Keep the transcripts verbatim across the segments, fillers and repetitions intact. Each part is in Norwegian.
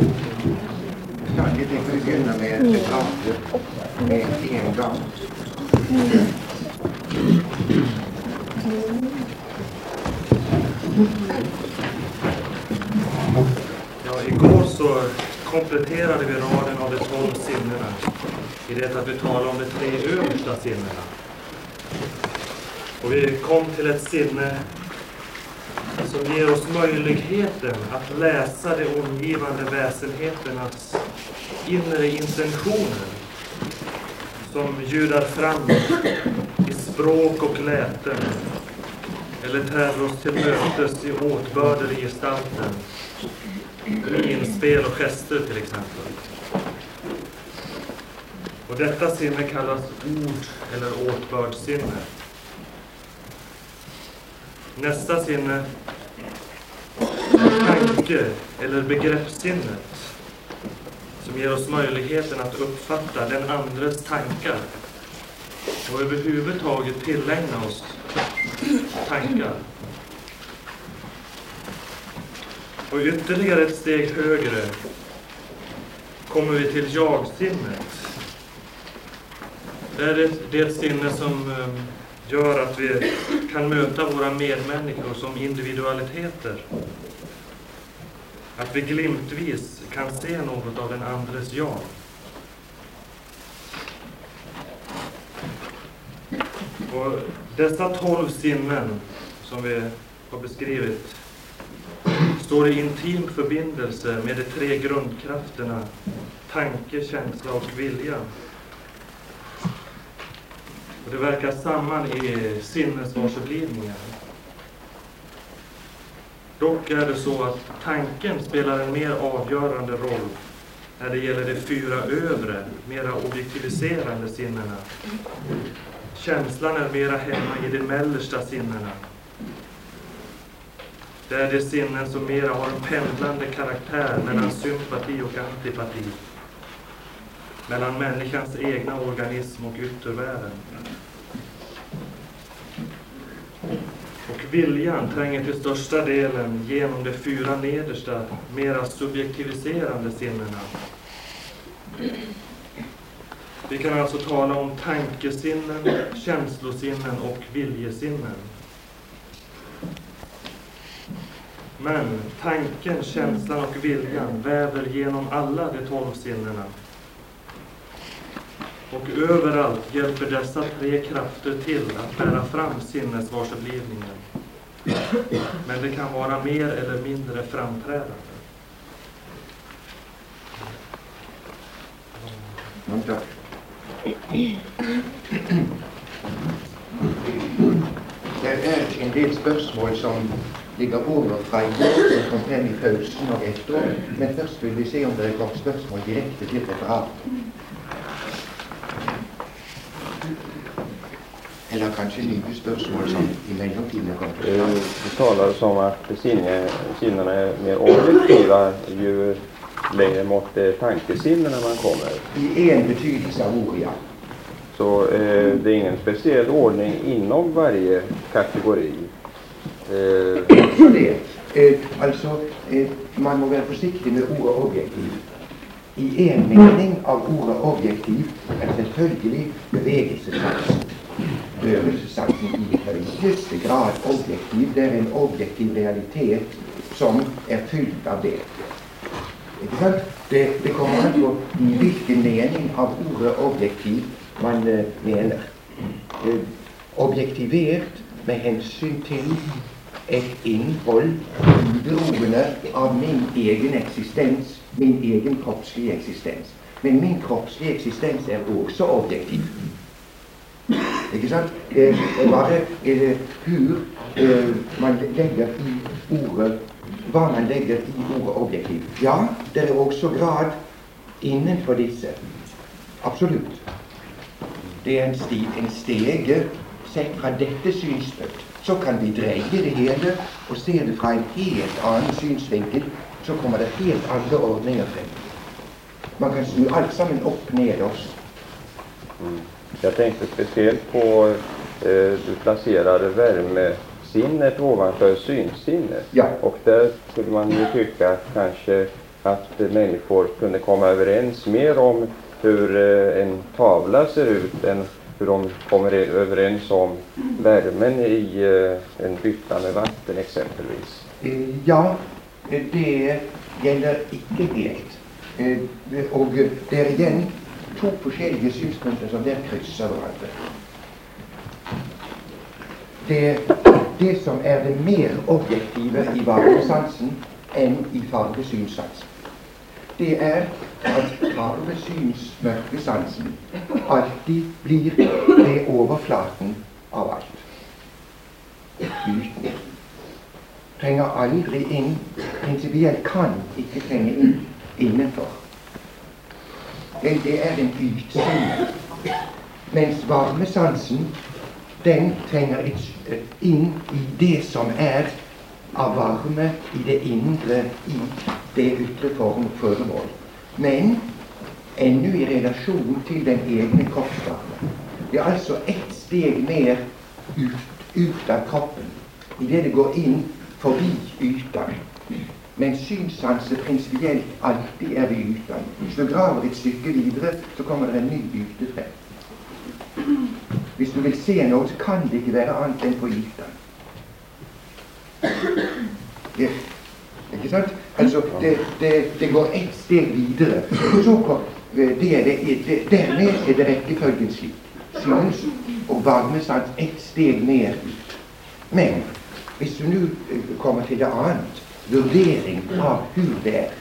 Vi tänker begynna med referatet med en gång. Ja, igår så kompletterade vi raden av de tolv sinnena i det att vi talar om de tre översta sinnena. Och vi kom till ett sinne som ger oss möjligheten att läsa de omgivande väsenheternas inre intentioner som ljudar fram i språk och läten eller träder oss till mötes i åtbörder i gestalten, minspel och gester till exempel. Och detta sinne kallas ord eller åtbördssinne. Nästa sinne är tanke eller begreppssinnet som ger oss möjligheten att uppfatta den andres tankar och överhuvudtaget tillägna oss tankar. Och ytterligare ett steg högre kommer vi till jag-sinnet. Det är det, det är ett sinne som gör att vi kan möta våra medmänniskor som individualiteter. Att vi glimtvis kan se något av den andres jag. Och dessa tolv sinnen som vi har beskrivit står i intim förbindelse med de tre grundkrafterna tanke, känsla och vilja. Och det verkar samman i sinnesvarseblivningen. Dock är det så att tanken spelar en mer avgörande roll när det gäller de fyra övre, mera objektiviserande sinnena. Känslan är mera hemma i de mellersta sinnena. Det är de sinnen som mera har en pendlande karaktär mellan sympati och antipati. Mellan människans egna organism och yttervärlden. Och viljan tränger till största delen genom de fyra nedersta, mera subjektiviserande sinnena. Vi kan alltså tala om tankesinnen, känslosinnen och viljesinnen. Men tanken, känslan och viljan väver genom alla de tolv sinnena. Och överallt hjälper dessa tre krafter till att bära fram sinnesvarseblivningen. Men det kan vara mer eller mindre framträdande. Det är en del spörsmål som ligger över fra i går, som kom frem i pausen og efteråt. Men først vil vi se om det kommer spørsmål direkte til referatet. Eller kanskje nye spørsmål som i mellomtiden kommer. Det talas om att sinnena är mer objektiva ju längre mot tankesinnena man kommer. I en betydelse av ord, ja. Så eh, det är ingen speciell ordning inom varje kategori. Eh. Så det. Eh, alltså, eh, man må være forsiktig med ordet objektiv. I en mening av ordet objektiv er selvfølgelig bevegelsessatsen. Bevegelsessatsen i høyeste grad objektiv. Det er en objektiv realitet som er fylt av det. Ikke sant? Det, det kommer an på i hvilken mening av ordet objektiv man uh, mener. Uh, objektivert med hensyn til et innhold uberoende av min egen eksistens, min egen kroppslige eksistens. Men min kroppslige eksistens er også objektiv. Ikke sant? Det er bare eh, hur eh, man legger i ordet, hva man legger i ordet objektiv. Ja, det er også grad innenfor disse. Absolutt. Det er en, sti, en stege sett fra dette synspunkt. Så kan vi dreie det hele og se det fra en helt annen synsvinkel. Så kommer det helt andre ordninger frem. Man kan snu alt sammen opp ned oss. Mm. Jag tänkte speciellt på eh, du placerade värmesinnet ovanför synsinnet. Ja. Och där skulle man ju tycka att kanske att människor kunde komma överens mer om hur en tavla ser ut än hur de kommer överens om värmen i en bytta med vatten exempelvis? Ja, det gäller ikke helt. Og det er igjen to forskjellige synspunkter som der krysser hverandre. Det, det som er det mer objektive i varmesansen enn i fargesynssansen, det er at fargesyns-mørkesansen alltid blir ved overflaten av alt. Uten. Trenger aldri inn, prinsipielt kan ikke trenge inn innenfor. Det, det er en utside. Mens varmesansen, den trenger et, inn i det som er av varme i det indre, i det ytre form føremål. Men ennå i relasjon til den egne kroppsvarme. Det er altså ett steg mer ut, ut av kroppen, i det det går inn forbi ytan. Men synssansen prinsipielt alltid er ved ytan. Hvis du graver et stykke videre, så kommer det en ny yte frem. Hvis du vil se noe, så kan det ikke være annet enn på ytan. Det, ikke sant? Altså, det, det, det går ett steg videre. Så kom, det er det, det, dermed er det rekkefølgen slik. Syns og varmesans ett steg mer ut. Men hvis du nå kommer til det annet, vurdering av hvor det er.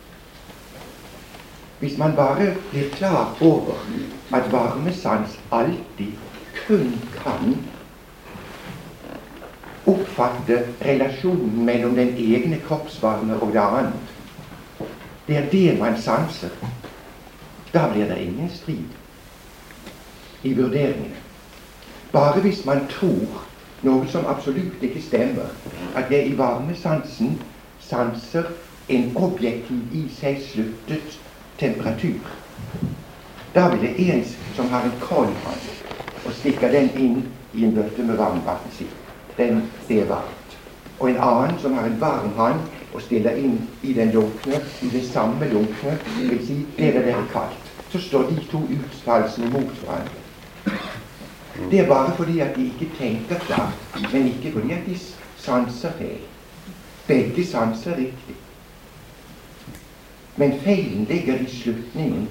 Hvis man bare blir klar over at varmesans alltid kun kan oppfatte relasjonen mellom den egne kroppsvarme og det annet, det er det man sanser, da blir det ingen strid i vurderingene. Bare hvis man tror noe som absolutt ikke stemmer, at jeg i varmesansen sanser en objektiv i seg sluttet temperatur. Da vil det en som har en kald hånd og stikker den inn i en bøtte med varmvann, den er varmt. Og en annen som har en varm hånd og stiller inn i den lunkne, i det samme lunkne, vil si, det er det kaldt. Så står de to uttalelsene mot hverandre. Det er bare fordi at de ikke tenker klart, men ikke fordi at de sanser feil. Begge sanser riktig. Men feilen ligger i slutningen.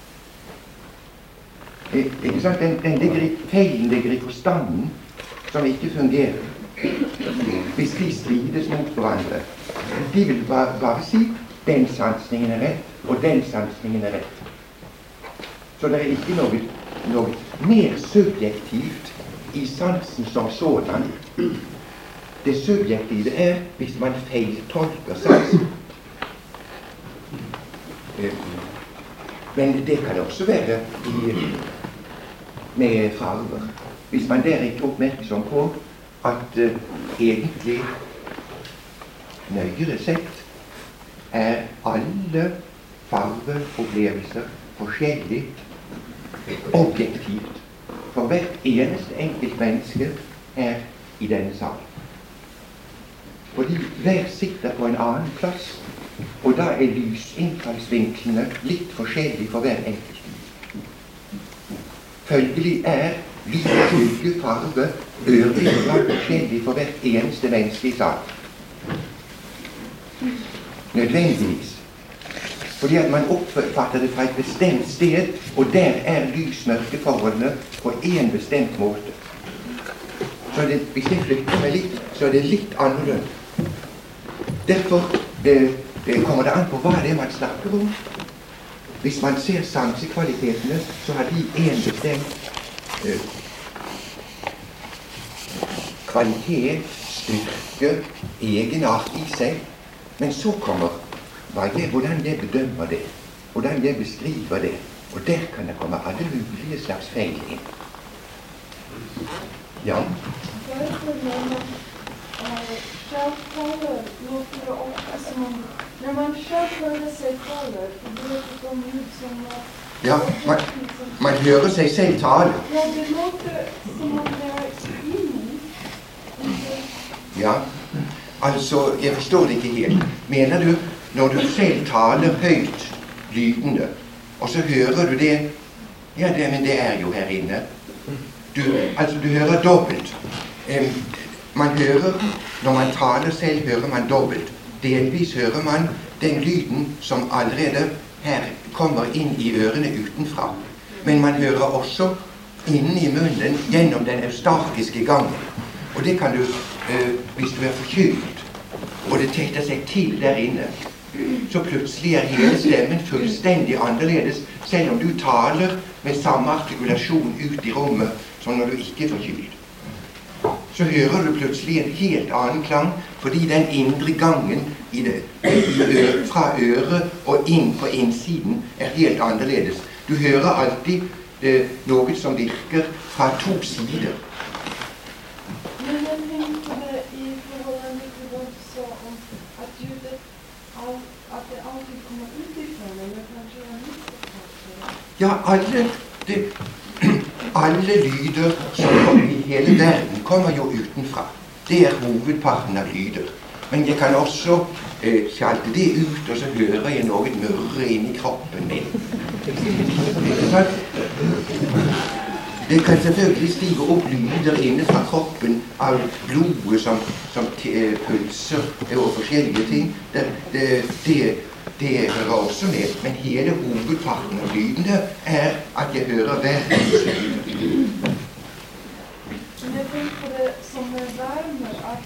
Eh, ikke sant? Den, den ligger i, feilen ligger i forstanden, som ikke fungerer. Hvis de strides mot hverandre. De vil bare, bare si, den sansningen er rett, og den sansningen er rett. Så det er ikke noe, noe mer subjektivt i sansen som sådan. Det subjektive er hvis man feiltolker sansen. Men det kan også være i, med farver. Hvis man der er ikke oppmerksom på at uh, egentlig nøyere sett er alle farveopplevelser forskjellig objektivt. For hvert eneste enkelt menneske er i denne salen. Fordi hver sitter på en annen plass, og da er lysinnfallsvinklene litt forskjellige for hver enkelt. Følgelig er lys, skygge, farve, øvrige forskjellige for hvert eneste menneske i salen. Nødvendigvis. Fordi at man oppfatter det fra et bestemt sted, og der er lys-mørkeforholdene på en bestemt måte. Så det, hvis jeg flytter meg litt, så er det litt annerledes. Derfor det, det kommer det an på hva det er man snakker om. Hvis man ser sansekvalitetene, så har de en bestemt øh, kvalitet, styrke, egenart i seg. Men så kommer hva jeg, hvordan jeg bedømmer det, hvordan jeg beskriver det. Og der kan det komme alle mulige slags feil inn. Ja. Jeg føler meg selv taler låter ofte som om når man selv hører seg taler, så blir det sånn ut som at Ja, man, man hører seg selv tale. Ja, det låter som om det er inni. Ja, altså, jeg forstår det ikke helt. Mener du, når du selv taler høyt lydende, og så hører du det, ja, det, men det er jo her inne. Du, altså, du hører dobbelt. Um, man hører, når man taler selv, hører man dobbelt. Delvis hører man den lyden som allerede her kommer inn i ørene utenfra. Men man hører også inni i munnen gjennom den eustakiske gangen. Og det kan du, uh, hvis du er forkylt, og det tetter seg til der inne, så plutselig er hele stemmen fullstendig annerledes, selv om du taler med samme artikulasjon ut i rommet som når du ikke er forkylt. Så hører du plutselig en helt annen klang, fordi den indre gangen i det, i ø, fra øret og inn på innsiden er helt annerledes. Du hører alltid det, noe som virker fra to sider. Men jeg tenkte det i forhold til hva du sa om at ljudet, at det alltid kommer utifrån, eller kanskje er misforstått? Ja, alle, det, alle lyder som kommer i hele verden kommer jo utenfra. Det er hovedparten av lyder. Men jeg kan også eh, sjalte det ut, og så hører jeg noe mørre inni kroppen min. Det kan selvfølgelig stige opp lyder inne fra kroppen av blodet som, som pulser og forskjellige ting. Det, det, det, det hører også med, men hele hovedparten av lydene er at jeg hører verdens lyder. Men jeg tenker på det som med varme, at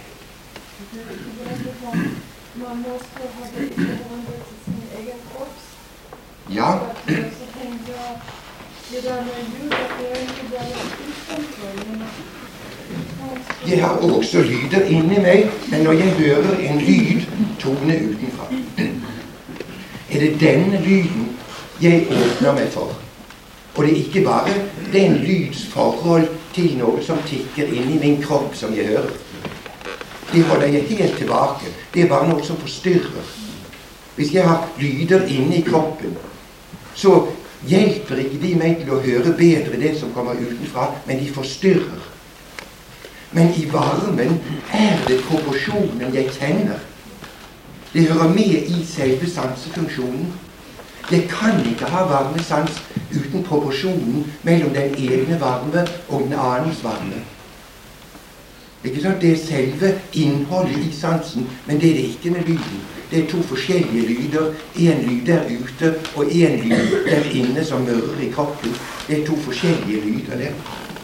man måste ha det i förhållande till sin egen kropp. Ja. Så tänkte jag, det där med ljud, att det är inte bara utanför, men jeg har også lyder inni meg, men når jeg hører en lyd tone utenfra, er det denne lyden jeg åpner meg for. Og det er ikke bare den lyds forhold til noe som tikker inn i min kropp som jeg hører. Det holder jeg helt tilbake. Det er bare noe som forstyrrer. Hvis jeg har lyder inne i kroppen, så hjelper ikke de meg til å høre bedre det som kommer utenfra, men de forstyrrer. Men i varmen er det proporsjonen jeg kjenner. Det hører med i selve sansefunksjonen. Jeg kan ikke ha varmesans uten proporsjonen mellom den egne varme og den annens varme. Ikke sant? Det er selve innholdet i sansen, men det er det ikke med lyden. Det er to forskjellige lyder. En lyd der ute, og en lyd der inne som mørrer i kroppen. Det er to forskjellige lyder der.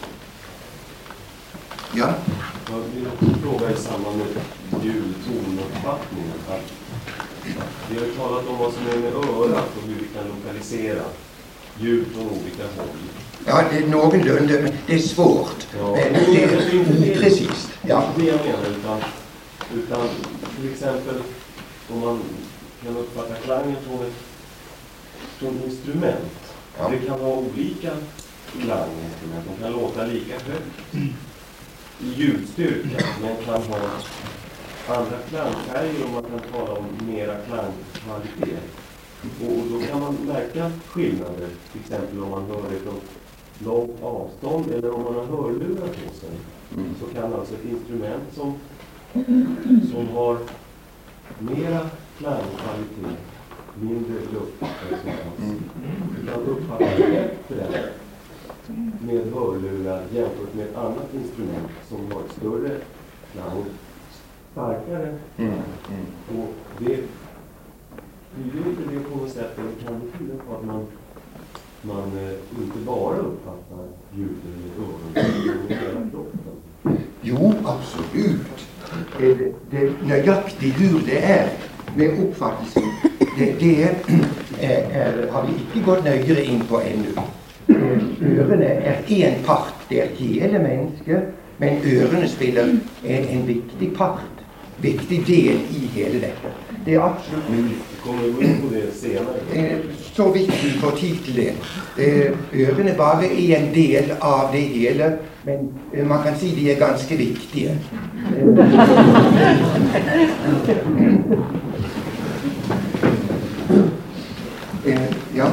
Ja? Jag vill också fråga i samband med ljudtonuppfattningen. Vi har ju talat om vad som är med örat och hur vi kan lokalisera ljud från olika håll. Ja, det är någorlunda, men det är svårt. Ja, men det är oprecist. Ja. Det jag menar, utan, utan till exempel om man kan uppfatta klangen från ett från instrument. Ja. Det kan vara olika klanginstrument. De kan låta lika högt i ljudstyrka, men kan ha andra klangfärger och man kan tala om mera klangkvalitet. Och då kan man märka skillnader, till exempel om man hör det från långt avstånd eller om man har hörlurar på sig. Mm. Så kan alltså ett instrument som, som har mera klangkvalitet, mindre luftresonans, mm. kan uppfattas bättre med hörlurar jämfört med ett annat instrument som har ett större klang, starkare. Mm. Mm. Och det tyder inte det på något sätt, det kan betyda på att man, man eh, inte bara uppfattar ljuden i öronen utan i hela kroppen. Jo, absolut. Det, det, nøyaktig hur det er med oppfattelsen, det, det er, er, har vi ikke gått nøyere inn på ennå. Ørene er en part, det er hele mennesket, men ørene spiller en, en viktig part, viktig del i hele dette. Det er absolutt mulig. Kommer du inn på det senere? Så vidt vi får tid til det. Ørene bare er en del av det hele, men man kan si de er ganske viktige. Ja?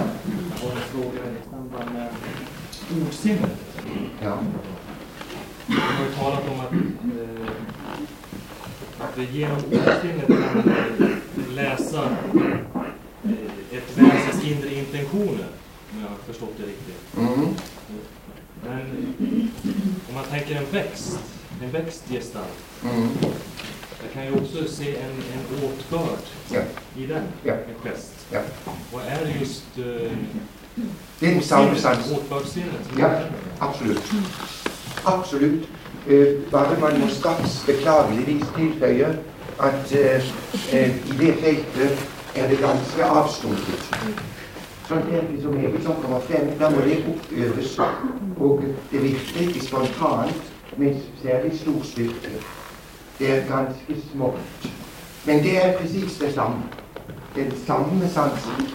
Ordsinnet. Ja. Vi har ju talat om att, eh, att det genom ordsinnet kan läsa ett väsens inre intentioner, om jag har förstått det riktigt. Mm. Men om man tänker en växt, en växtgestalt, Mm. jag kan ju också se en, en åtbörd Ja. i den, Ja. en gest. Ja. Och är det just uh, Det är en samsats. åtbördssinnet? Ja, absolut. Absolut. Eh, bare man må straks beklageligvis tilføye at eh, eh, i det feltet er det ganske avstumpet. Sånn egentlig som meget som kommer frem, da må det oppøves, og det virker ikke spontant, men særlig stor styrke. Det er ganske smått. Men det er precis det samme. Den samme sansen.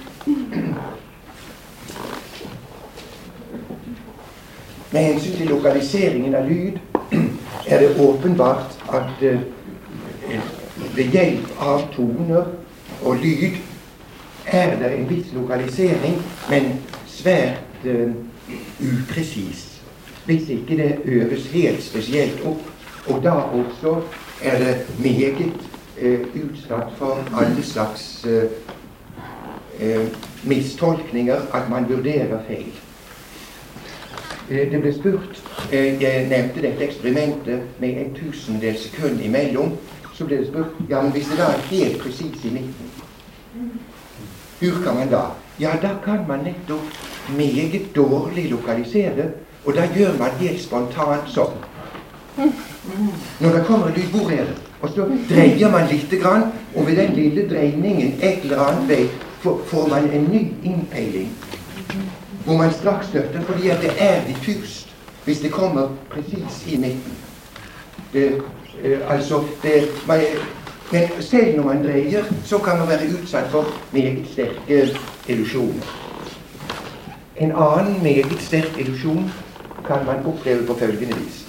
Med hensyn til lokaliseringen av lyd er det åpenbart at uh, ved hjelp av toner og lyd er det en viss lokalisering, men svært uh, upresis. Hvis ikke det øves helt spesielt opp, og da også er det meget uh, utsatt for alle slags uh, uh, mistolkninger at man vurderer feil. Det ble spurt, jeg nevnte dette eksperimentet med en tusendel sekund imellom, så ble det spurt, ja, men hvis det da er helt precis i midten, hvor kan man da? Ja, da kan man nettopp meget dårlig lokalisere, og da gjør man helt spontant sånn. Når det kommer lyd, hvor er det? Og så dreier man litt grann, og ved den lille dreiningen, et eller annet vei, får man en ny innpeiling. Hvor man straks støtter, fordi at det er diffust hvis det kommer precis i midten. Det, eh, altså, det, man, men selv når man dreier, så kan man være utsatt for meget sterke illusjoner. En annen meget sterk illusjon kan man oppleve på følgende vis.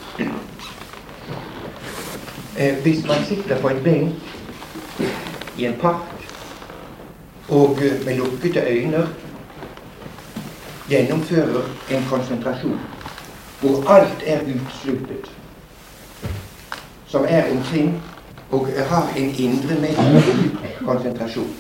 Eh, hvis man sitter på en benk i en park, og med lukkede øyne gjennomfører en konsentrasjon hvor alt er utsluttet, som er omkring og har en indre konsentrasjon.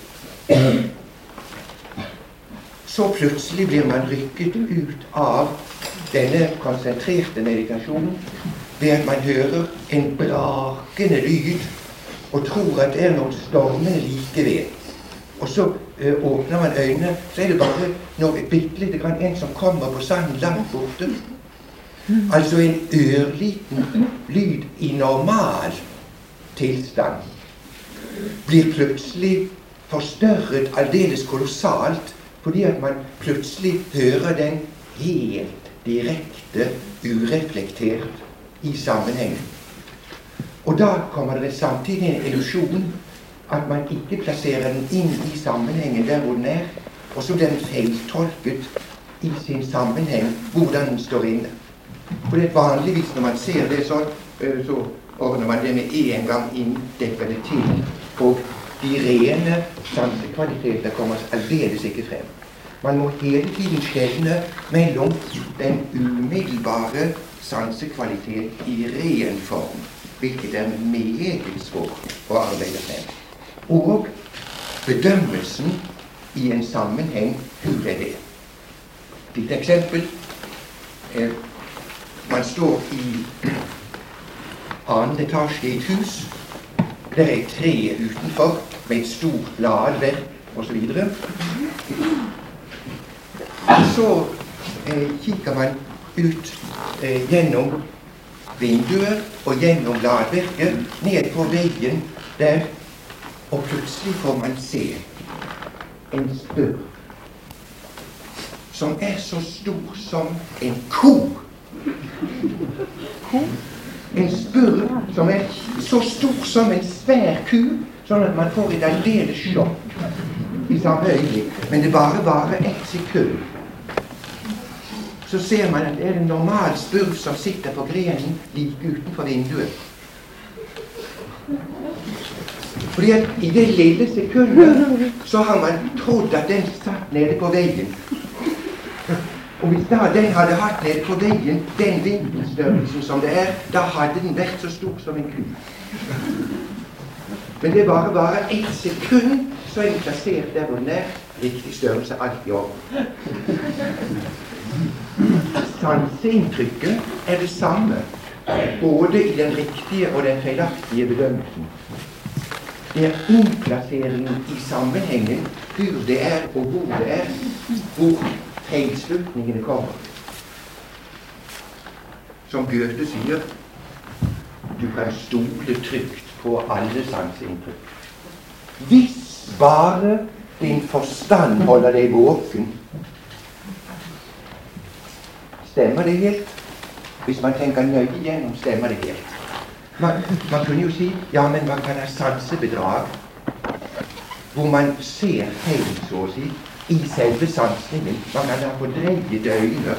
Så plutselig blir man rykket ut av denne konsentrerte meditasjonen ved at man hører en brakende lyd og tror at det er noen stormende like ved. Og så uh, åpner man øynene, så er det bare noe bittelite grann en som kommer på sanden langt borte. Altså en ørliten lyd i normal tilstand blir plutselig forstørret aldeles kolossalt, fordi at man plutselig hører den helt direkte, ureflektert i sammenhengen. Og da kommer det samtidig en illusjon at man ikke plasserer den inn i sammenhengen der hvor den er, og så blir den feiltolket i sin sammenheng hvordan den står inne. For det er vanligvis når man ser det sånn, så ordner man det med en gang inn, dekker det til, og de rene sansekvaliteter kommer aldeles ikke frem. Man må hele tiden skjelne mellom den umiddelbare sansekvalitet i ren form, hvilket er meget svårt å arbeide frem. Og bedømmelsen i en sammenheng, hvor er det? Til et eksempel, eh, man står i annen etasje i et hus, der er et tre utenfor, med et stort bladverk, og så videre. Så eh, kikker man ut eh, gjennom vinduet og gjennom bladverket, ned på veggen der, og plutselig får man se en spurv som er så stor som en ko. En spurv som er så stor som en svær ku, sånn at man får et aldeles sjokk i samme øyeblikk. Men det bare varer ett sekund. Så ser man at det er en normal spurv som sitter på grenen like utenfor vinduet. Fordi at i det lille sekundet så har man trodd at den satt nede på veggen. Og hvis da den hadde hatt nede på veggen den vinkelstørrelsen som det er, da hadde den vært så stor som en ku. Men det bare bare ett sekund, så er den plassert der hvor den er. Riktig størrelse alt i orden. Sanseinntrykket er det samme, både i den riktige og den feilaktige bedømmelsen. Det er innplasseringen i sammenhengen, hvor det er og hvor det er, hvor feilslutningene kommer. Som Goethe sier, du kan stole trygt på alle sanseinntrykk. Hvis bare din forstand holder deg våken. Stemmer det helt? Hvis man tenker nøye igjennom, stemmer det helt. Man, man kunne jo si, ja, men man kan ha sansebedrag, hvor man ser feil, så å si, i selve sansningen. Man kan ha fordreide øyne.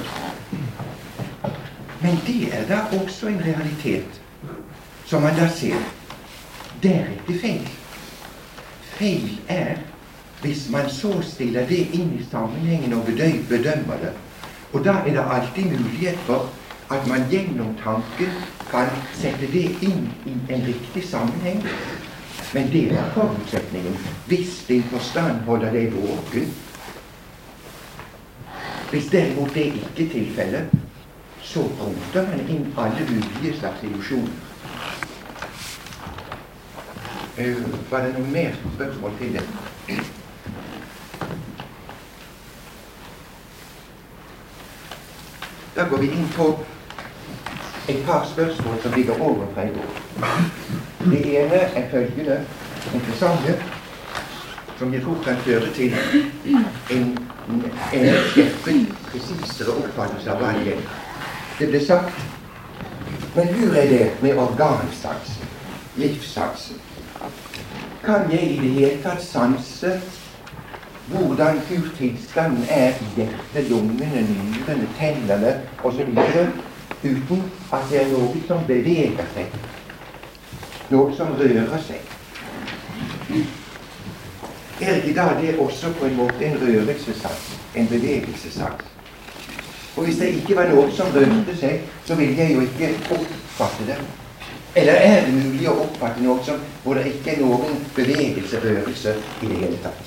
Men det er da også en realitet, som man da ser. Det er ikke feil. Feil er hvis man så stiller det inn i sammenhengen og bedømmer det. Og da er det alltid mulighet for at man gjennom tanken kan sette det inn i en riktig sammenheng. Men det er forutsetningen. Hvis din forstand holder deg våken. Hvis derimot det ikke er tilfellet, så roter man inn alle mulige slags illusjoner. Uh, var det noe mer spørsmål til det? Da går vi inn på et par spørsmål som ligger over fra i går. Det ene er følgende interessante, som jeg tror kan føre til en, en skjerpet, presisere oppfattelse av hva det gjelder. Det ble sagt, men hvor er det med organsansen, livssansen? Kan jeg i det hele tatt sanse hvordan hvor tilstanden er i hjertet, lungene, nyrene, tennene og så videre, uten at det er noe som beveger seg, noe som rører seg? Er ikke da det også på en måte en rørelsessans, en bevegelsessans? Og hvis det ikke var noe som rørte seg, så ville jeg jo ikke oppfatte det. Eller er det mulig å oppfatte noe som, hvor det ikke er noen bevegelse, rørelse i det hele tatt?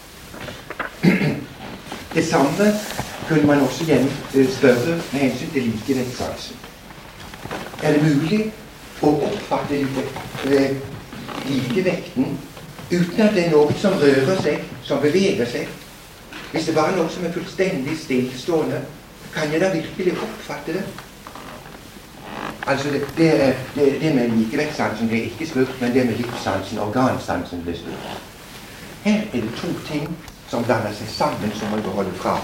Det samme kunne man også igjen spørre med hensyn til likevektsansen. Er det mulig å oppfatte like, likevekten uten at det er noe som rører seg, som beveger seg? Hvis det bare er noe som er fullstendig stillestående, kan jeg da virkelig oppfatte det? Altså, det, det, det, det med likevektsansen det er ikke spurt, men det med livssansen, organsansen, ble spurt. Her er det to ting som blander seg sammen, som man bør holde fra.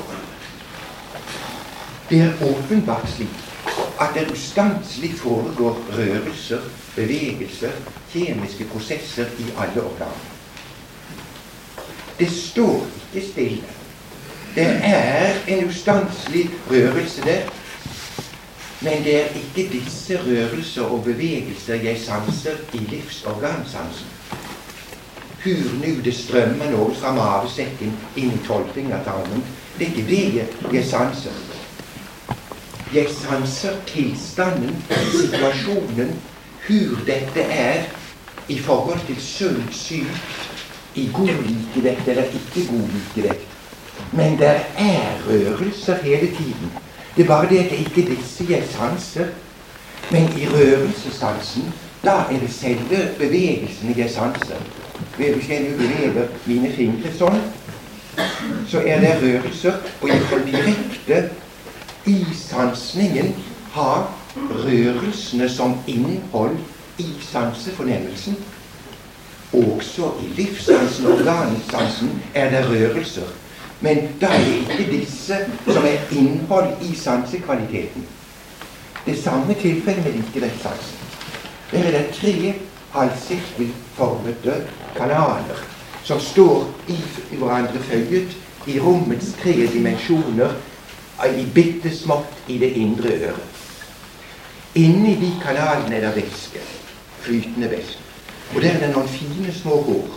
Det er åpenbart slik at det ustanselig foregår rørelser, bevegelser, kjemiske prosesser i alle organer. Det står ikke stille. Det er en ustanselig rørelse der, men det er ikke disse rørelser og bevegelser jeg sanser i livsorgansansen. Hvor nu det strømmer noe fra mavesekken inn i tolvfingertarmen, det er ikke det jeg, jeg sanser. Jeg sanser tilstanden, situasjonen, hvor dette er i forhold til sunt sykt, i god likevekt eller ikke god likevekt. Men det er rørelser hele tiden. Det er bare det at det ikke er disse jeg sanser, men i rørelsesansen, da er det selve bevegelsen jeg sanser. Hvis jeg nu beveger mine fingre sånn, så er det rørelser, og jeg kan direkte i sansningen ha rørelsene som innhold i sansefornemmelsen. Også i livssansen og organsansen er det rørelser. Men da er det ikke disse som er innhold i sansekvaliteten. Det samme tilfellet med likevektsansen. Der er det tre halvsirkelformede kanaler som står i hverandre føyet i rommets tre dimensjoner, i bitte smått i det indre øret. Inni de kanalene er det væske, flytende væske. Og der er det noen fine små hår.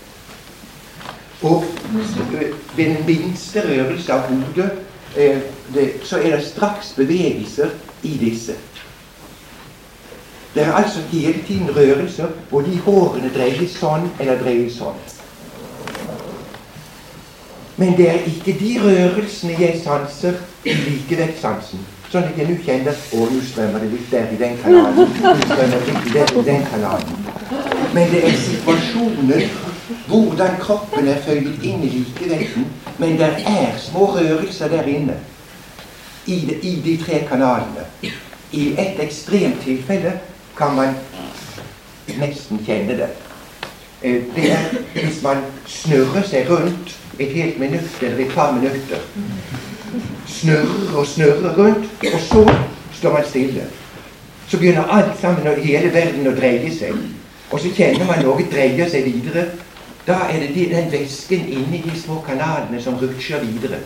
Og ved den minste rørelse av hodet, eh, det, så er det straks bevegelser i disse. Det er altså hele tiden rørelser, og de hårene dreier sånn eller dreier sånn. Men det er ikke de rørelsene jeg sanser i likevektsansen. Sånn at jeg nå kjenner å, nå strømmer det litt der i den kanalen. Nå strømmer det litt der i den kanalen. Men det er situasjonen, hvordan kroppen er føyet inn i likevekten, men det er små rørelser der inne, i de, i de tre kanalene. I et ekstremt tilfelle kan man nesten kjenne det. Det er hvis man snurrer seg rundt et helt minutt eller et par minutter. Snurrer og snurrer rundt, og så står man stille. Så begynner alt sammen og hele verden å dreie seg. Og så kjenner man noe dreier seg videre. Da er det den væsken inni de små kanalene som rutsjer videre.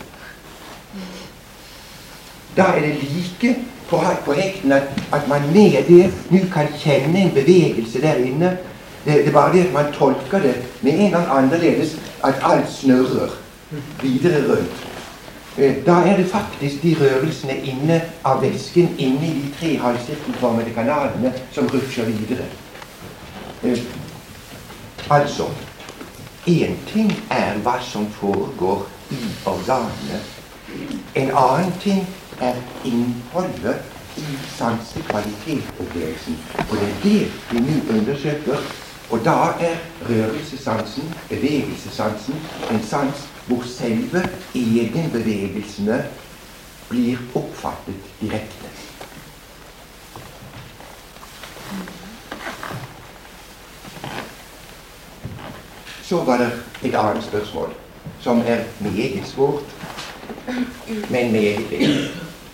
Da er det like på, på hekten at, at man med det nå kan kjenne en bevegelse der inne. Det, det er bare det at man tolker det med en gang annerledes, at alt snurrer videre rundt. Da er det faktisk de rørelsene inne av væsken inne i de tre halvsirkelformede kanalene som rutsjer videre. Eh, altså, en ting er hva som foregår i organene. En annen ting er innholdet i sansekvalitetsopplevelsen. Og det er det vi nå undersøker. Og da er rørelsesansen, bevegelsesansen, en sans hvor selve egenbevegelsene blir oppfattet direkte. Så var det et annet spørsmål, som er meget svårt, men meget viktig.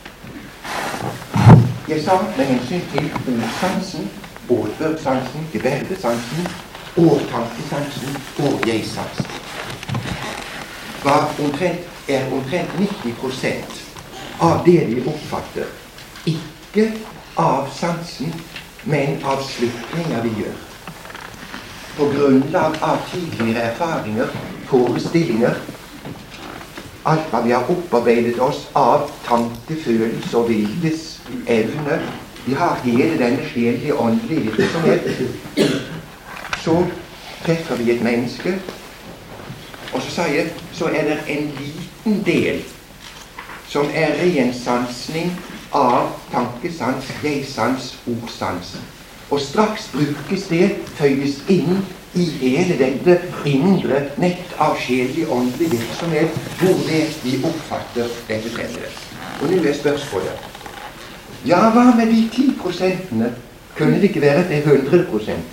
Jeg sa med hensyn til ordsansen, åtbørdssansen, geverdesansen, og tankesansen og jeg-sansen. Var omtrent, er omtrent nitti prosent av det vi oppfatter, ikke av sansen, men av slutninger vi gjør. På grunnlag av tidligere erfaringer, forestillinger, alt hva vi har opparbeidet oss av tanke, følelse og viljes evne. Vi har hele denne sjelelige åndelige virksomhet. Så treffer vi et menneske, og så sier jeg, så er det en liten del som er ren sansning av tankesans, jeg-sans, ordsans. Og straks brukes det, føyes inn i hele dette indre nett av sjelelig åndelig virksomhet, hvor det vi oppfatter dette fremmede. Og nå er spørsmålet. Ja, hva med de ti prosentene? Kunne det ikke være at det er hundre prosent?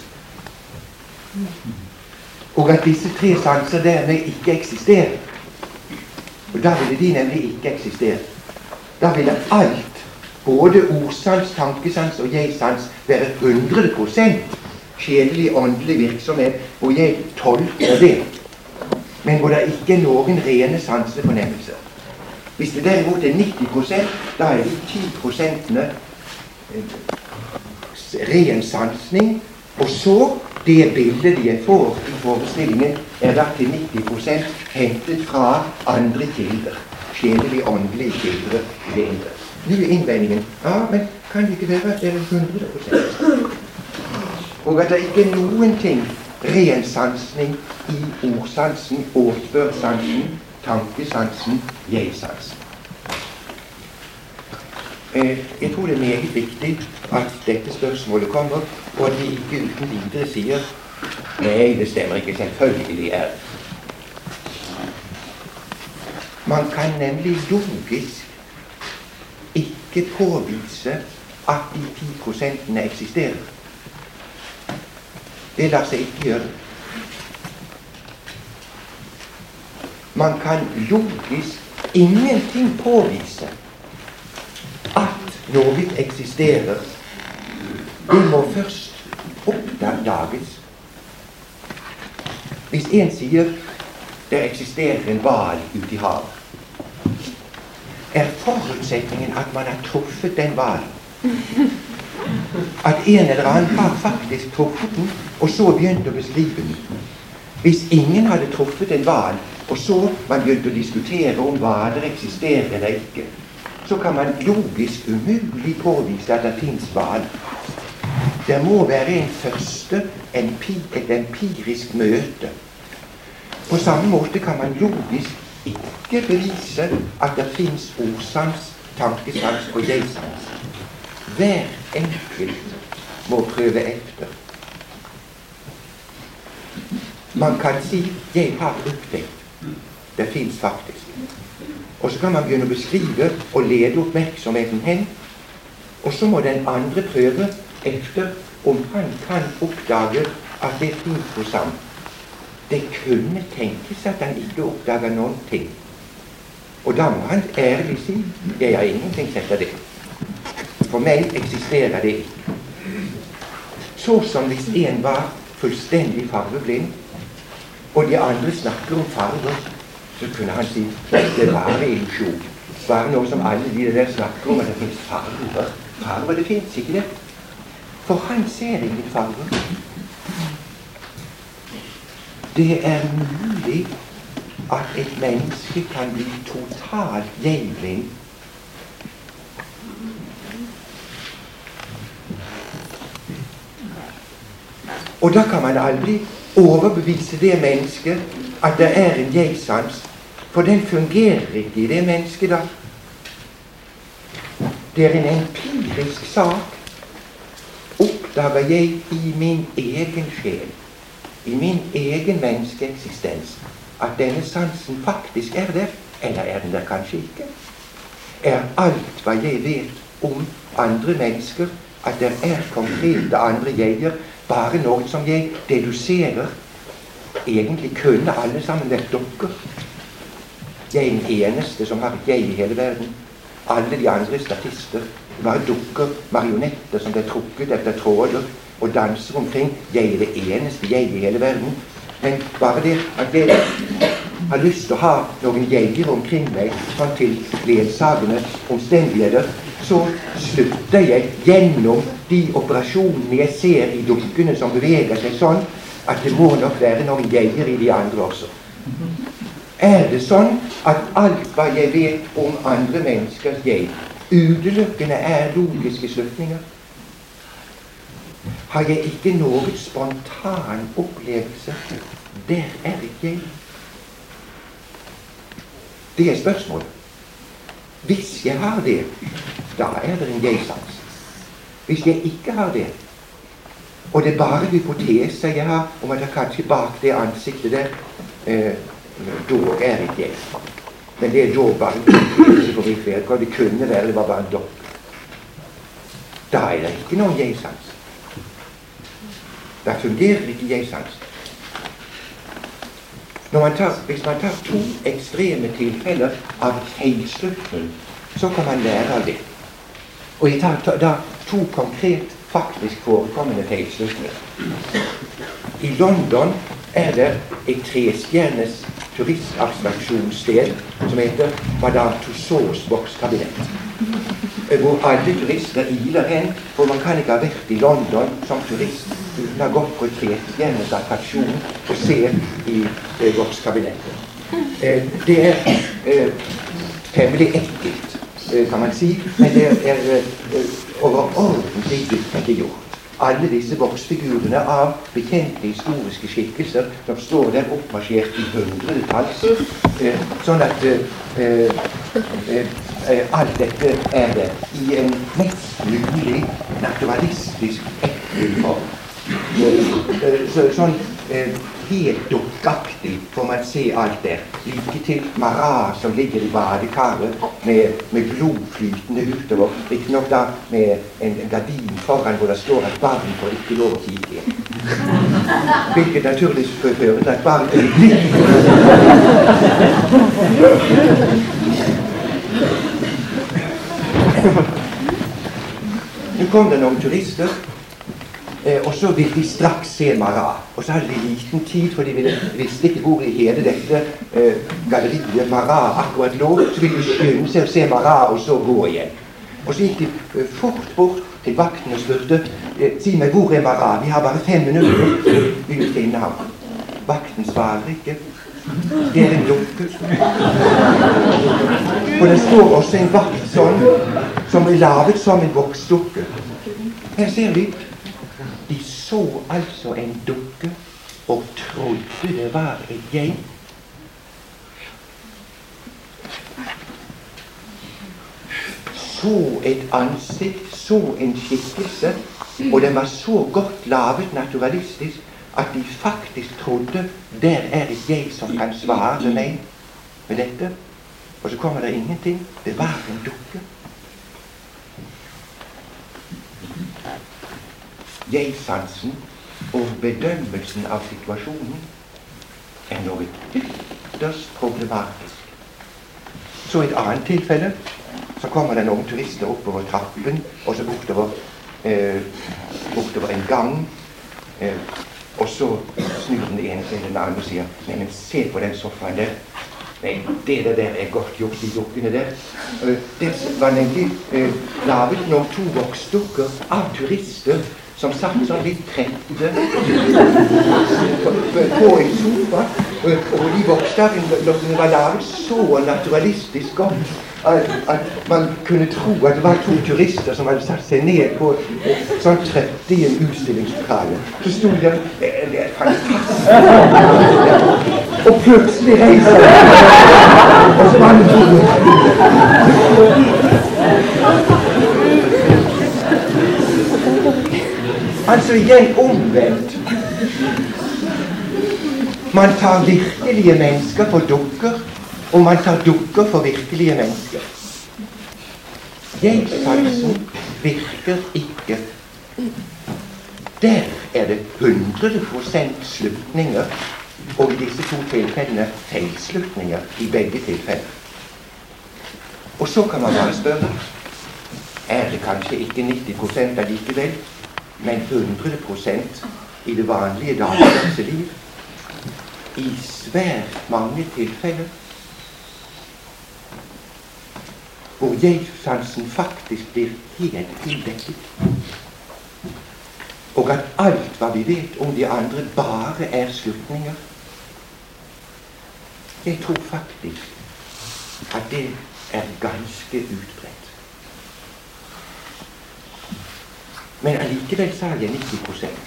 Og at disse tre sanser dermed ikke eksisterer. Og da ville de nemlig ikke eksistere. Da ville alt, både ordsans, tankesans og jeg-sans, være hundre prosent sjelelig åndelig virksomhet, hvor jeg tolker det, men hvor det ikke er noen rene sansefornemmelser. Hvis det derimot er nitti prosent, da er de ti prosentene ren sansning, og så det bildet jeg får i forestillingen er da til nitti prosent hentet fra andre kilder, sjelelig åndelige kilder i det indre. Nå er innvendingen, ja, men kan det ikke være at det er hundre prosent? Og at det ikke er noen ting ren sansning i ordsansen, åtbørdssansen, tankesansen, jeg-sansen. Eh, jeg tror det er meget viktig at dette spørsmålet kommer, og at vi ikke uten videre sier nei, det stemmer ikke, selvfølgelig er det. Man kan nemlig logisk ikke påvise at de ti prosentene eksisterer. Det lar seg ikke gjøre. Man kan logisk ingenting påvise at noe eksisterer. Det må først oppdages. Hvis en sier det eksisterer en hval ute i havet, er forutsetningen at man har truffet den hvalen. At en eller annen har faktisk truffet den, og så begynt å beskrive den. Hvis ingen hadde truffet en hval, og så man begynte å diskutere om hvaler eksisterer eller ikke, så kan man logisk umulig påvise at det finnes hval. Det må være en første, empi, et empirisk møte. På samme måte kan man logisk ikke ikke bevise at det finnes ordsans, tankesans og jeg-sans. Hver enkelt må prøve efter. Man kan si, jeg har opptenkt. Det finnes faktisk. Og så kan man begynne å beskrive og lede oppmerksomheten hen. Og så må den andre prøve efter om han kan oppdage at det finnes noe sammen. Det kunne tenkes at han ikke oppdager noen ting. Og da må han ærlig si, jeg har ingenting sett av det. For meg eksisterer det ikke. Så som hvis en var fullstendig farveblind, og de andre snakker om farver, så kunne han si, det var en illusjon. Bare noe som alle de der snakker om, at det finnes farver. Farver, det finnes ikke det. For han ser ingen farver. Det er mulig at et menneske kan bli totalt jeg-blind. Og da kan man aldri overbevise det mennesket at det er en jeg-sans, for den fungerer ikke i det mennesket da. Det er en empirisk sak. Oppdager jeg i min egen sjel, i min egen menneskeeksistens, at denne sansen faktisk er der, eller er den der kanskje ikke? Er alt hva jeg vet om andre mennesker, at det er konkrete andre jeger, bare noe som jeg deduserer? Egentlig kunne alle sammen vært dokker. Jeg er den eneste som har et jeg i hele verden. Alle de andre statister var dukker, marionetter som ble trukket etter tråder og danser omkring. Jeg er det eneste jeg i hele verden. Men bare det at jeg har lyst til å ha noen jeger omkring meg, sånn til ledsagende omstendigheter, så slutter jeg gjennom de operasjonene jeg ser i dukkene som beveger seg sånn, at det må nok være noen jeger i de andre også. Er det sånn at alt hva jeg vet om andre menneskers jeg utelukkende er logiske slutninger? Har jeg ikke noe spontan opplevelse? Der er ikke jeg. Det er spørsmålet. Hvis jeg har det, da er det en jeg-sans. Hvis jeg ikke har det, og det er bare hypoteser jeg har om at det kanskje bak det ansiktet der, eh, da er ikke jeg. Men det er da bare hypotese på mitt vedkommende. Det kunne være det var bare en dokk. Da er det ikke noen jeg-sans. Da fungerer ikke jeg-sans. Når man tar, hvis man tar to ekstreme tilfeller av feilslutning, så kan man lære av det. Og jeg tar da to konkret faktisk forekommende feilslutninger. I London er det et trestjernes turistabstraksjonssted som heter Madame Tussauds bokskabinett, hvor alle turister iler hen, for man kan ikke ha vært i London som turist uten å ha gått på et trestjernes attraksjon og se i eh, bokskabinettet. Eh, det er eh, temmelig ekkelt, eh, kan man si, men det er eh, overordentlig ikke gjort. Alle disse boksfigurene av bekjente historiske skikkelser som står der oppmarsjert i hundredetalls, eh, sånn at eh, eh, eh, alt dette er det i en mest mulig naturalistisk ekkel form. Eh, så, sånn eh, helt dukkaktig får man se alt der. Like til Marat som ligger i badekaret med, med blod flytende utover. Ikke nok da med en, en gardin foran hvor det står at barn får ikke lov å kikke inn. Hvilket naturligvis fører til at barn er litt. Nå kom det noen turister. Eh, og så vil de straks se Marat. Og så hadde de liten tid, for de visste ikke hvor i hele dette eh, galleriet Marat akkurat lå. Så ville de skynde seg å se Marat, og så gå igjen. Og så gikk de eh, fort bort til vakten og spurte, eh, si meg, hvor er Marat? Vi har bare fem minutter. Vi vil finne ham. Vakten svarer ikke. Det er en dukke. Og det står også en vakt sånn, som er lavet som en voksdukke. Her ser vi. De så altså en dukke og trodde det var et jeg. så et ansikt, så en skikkelse, og den var så godt lavet naturalistisk at de faktisk trodde der er det jeg som kan svare meg med dette. Og så kommer det ingenting. Det var en dukke. Jeg-sansen og bedømmelsen av situasjonen er noe ytterst problematisk. Så i et annet tilfelle så kommer det noen turister oppover trappen, og så bortover, eh, bortover en gang, eh, og så snur den ene til den andre og sier, nei, men se på den sofaen der. Nei, det der er godt gjort, de dukkene der. Eh, det var nemlig eh, lavet noen to voksdukker av turister som satt sånn litt trette på, på en sofa, og de bokstavene var lavet så naturalistisk godt at, at man kunne tro at det var to turister som hadde satt seg ned på sånn trette i en utstillingslokale. Så stod det, det, det er fantastisk, og plutselig reiser det, og så var det altså igjen omvendt. Man tar virkelige mennesker for dukker, og man tar dukker for virkelige mennesker. Jeg-sansen virker ikke. Der er det hundre prosent slutninger, og i disse to tilfellene feilslutninger i begge tilfeller. Og så kan man bare spørre, er det kanskje ikke nitti prosent allikevel, men hundre prosent i det vanlige dagligdagse liv, i svært mange tilfeller, hvor jeg-sansen faktisk blir helt tildekket, og at alt hva vi vet om de andre bare er slutninger. Jeg tror faktisk at det er ganske utbredt. Men allikevel sa jeg nitti prosent.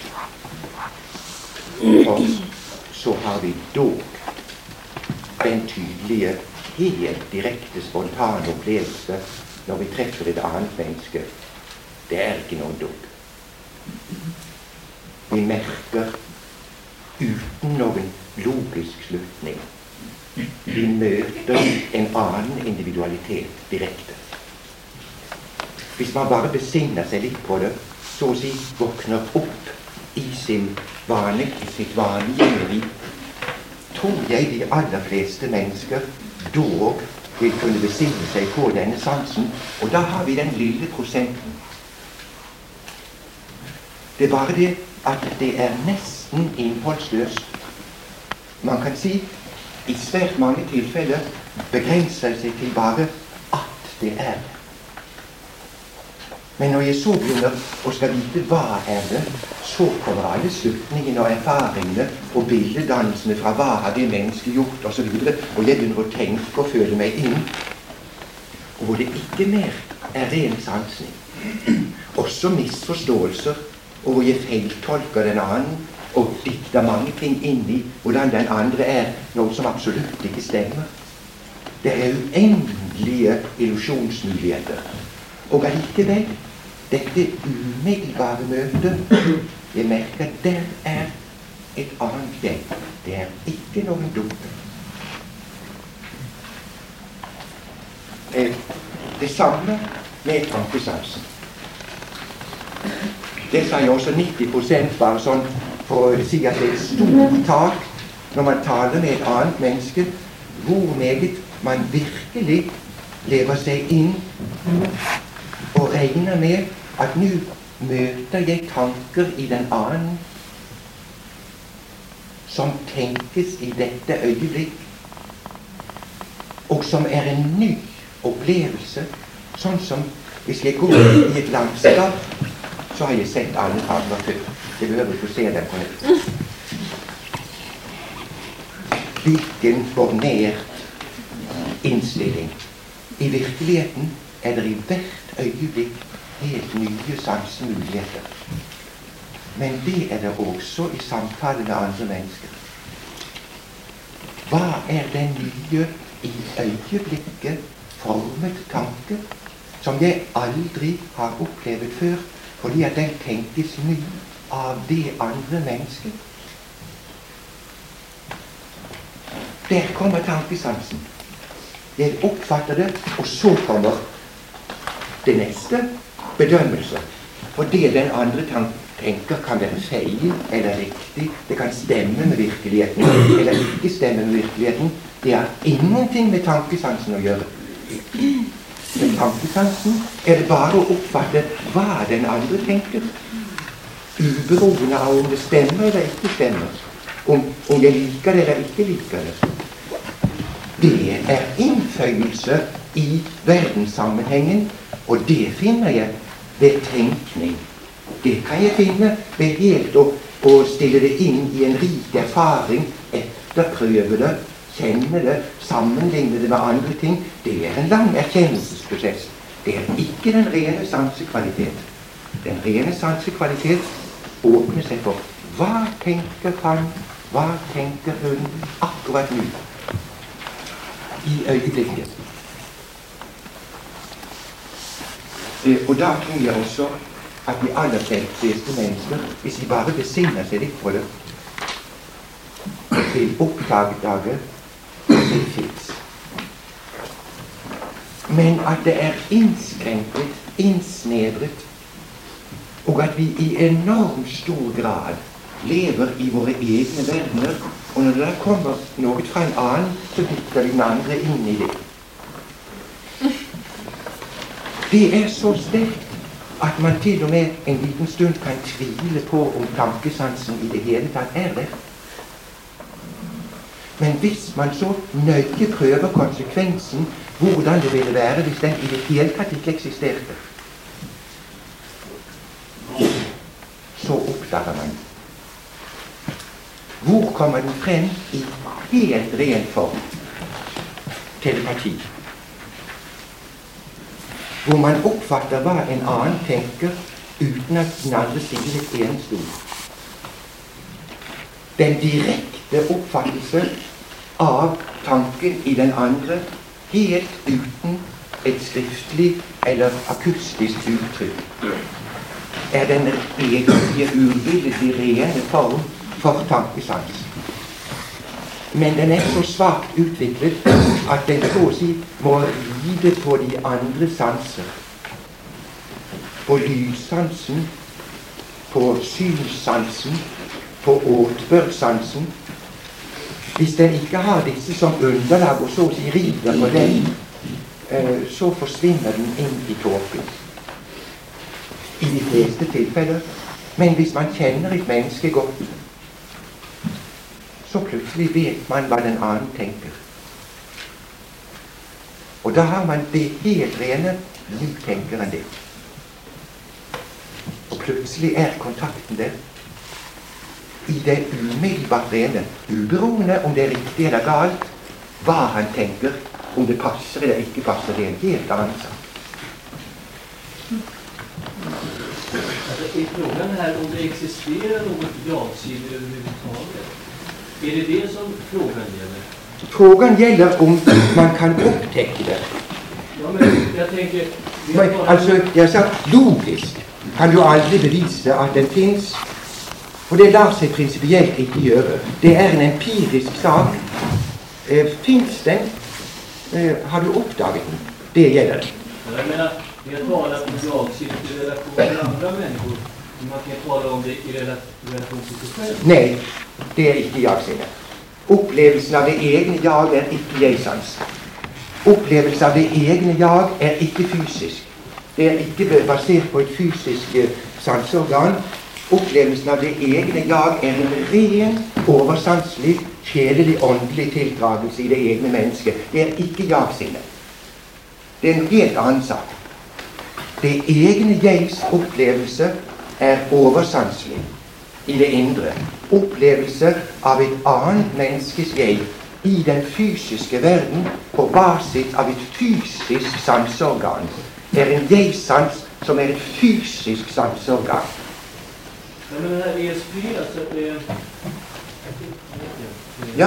Og så har vi dog den tydelige, helt direkte, spontane opplevelse når vi treffer et annet menneske. Det er ikke noen dog. Vi merker uten noen logisk slutning. Vi møter en annen individualitet direkte. Hvis man bare besinner seg litt på det, så å si våkner opp i sin vane, i sitt vanlige liv, tror jeg de aller fleste mennesker dog vil kunne besinne seg på denne sansen, og da har vi den lille prosenten. Det er bare det at det er nesten innholdsløst. Man kan si, i svært mange tilfeller begrenser seg til bare at det er. Men når jeg så begynner og skal vite hva er det, så kommer alle slutningene og erfaringene og billeddansene fra hva har det mennesket gjort, og så videre, og jeg begynner å tenke og føle meg inn, og hvor det ikke mer er ren sansning. Også misforståelser, og hvor jeg feiltolker den annen, og dikter mange ting inn i hvordan den andre er, noe som absolutt ikke stemmer. Det er uendelige illusjonsmuligheter. Og allikevel, dette umiddelbare møtet, jeg merker at der er et annet jeg. Det er ikke noen dumme. Eh, det samme med tankesansen. Det sa jeg også nitti prosent bare sånn for å si at det er et stort tak når man taler med et annet menneske, hvor meget man virkelig lever seg inn og regner med at nå møter jeg tanker i den annen som tenkes i dette øyeblikk, og som er en ny opplevelse, sånn som hvis jeg går i et landskap, så har jeg sett alle tavler før. Jeg behøver ikke å se dem på nytt. Hvilken fornært innstilling. I virkeligheten er det i hvert øyeblikk helt nye sansemuligheter. Men det er det også i samtale med andre mennesker. Hva er den nye i øyeblikket formet tanke? som jeg aldri har opplevd før, fordi at den tenkes ny av det andre mennesket. Der kommer tankesansen. Jeg oppfatter det, og så kommer det neste, bedømmelse. For det den andre tenker kan være feil eller riktig, det kan stemme med virkeligheten eller ikke stemme med virkeligheten. Det har ingenting med tankesansen å gjøre. Med tankesansen er det bare å oppfatte hva den andre tenker, uberoende av om det stemmer eller ikke stemmer, om, om jeg liker det eller ikke liker det. Det er innføyelse i verdenssammenhengen, og det finner jeg ved tenkning. Det kan jeg finne ved helt å, å stille det inn i en rik erfaring, etterprøve det, kjenne det, sammenligne det med andre ting. Det er en lang erkjennelsesprosess. Det er ikke den rene sansekvalitet. Den rene sansekvalitet åpner seg for hva tenker han, hva tenker hun akkurat nå, i øyeblikket. Og da tror jeg også at de aller fleste mennesker, hvis de bare besinner seg litt på det, vil oppdage det fins. Men at det er innskrenket, innsnevret, og at vi i enormt stor grad lever i våre egne verdener, og når det der kommer noe fra en annen, så dytter vi den andre inn i det. Det er så sterkt at man til og med en liten stund kan tvile på om tankesansen i det hele tatt er det. Men hvis man så nøye prøver konsekvensen, hvordan det ville være hvis den i det hele tatt ikke eksisterte, så oppdager man. Hvor kommer den frem i helt ren form? Telepati. Hvor man oppfatter hva en annen tenker, uten at den andre sier et eneste ord. Den direkte oppfattelse av tanken i den andre, helt uten et skriftlig eller akustisk uttrykk, er den egentlige urbilledlige rene form for tankesans. Men den er så svakt utviklet at den så å si må ride på de andre sanser. På lyssansen, på synssansen, på åtbørsansen. Hvis den ikke har disse som underlag og så å si rider på den, så forsvinner den inn i tåken. I de fleste tilfeller. Men hvis man kjenner et menneske godt, så plutselig vet man hva den annen tenker. Og da har man det helt rene, nå tenker han det. Og plutselig er kontakten der. I det umiddelbart rene, uberoende om det er riktig eller galt, hva han tenker, om det passer eller ikke passer, det er en helt annen sak. Är frågan här om det existerar något ja-sida överhuvudtaget? Är det det som frågan gäller? Frågan gäller om man kan upptäcka det. Ja, men jag tänker... Men, alltså, jag sa logiskt kan du aldrig bevisa att den finns. For det lar seg prinsipielt ikke gjøre. Det er en empirisk sak. Eh, finns den? Eh, har du oppdaget den? Det gjelder det. Jag menar, vi har talat om ja-sida i relation till andra människor. Man kan tala om det i relation til seg selv. Nei, det er ikke jag-sinnet. Opplevelsen av det egne jag er ikke jeg-sans. Opplevelsen av det egne jag er ikke fysisk. Det er ikke basert på et fysisk uh, sanseorgan. Opplevelsen av det egne jag er en ren, oversanselig, kjedelig, åndelig tildragelse i det egne mennesket. Det er ikke jag-sinnet. Det er en helt annen sak. Det egne jegs opplevelse er oversanselig i det indre. Opplevelse av et annet menneskes jeg i den fysiske verden på basis av et fysisk sanseorgan er en jeg-sans som er et fysisk sanseorgan. Ja, men den här E S P, alltså det... Ja,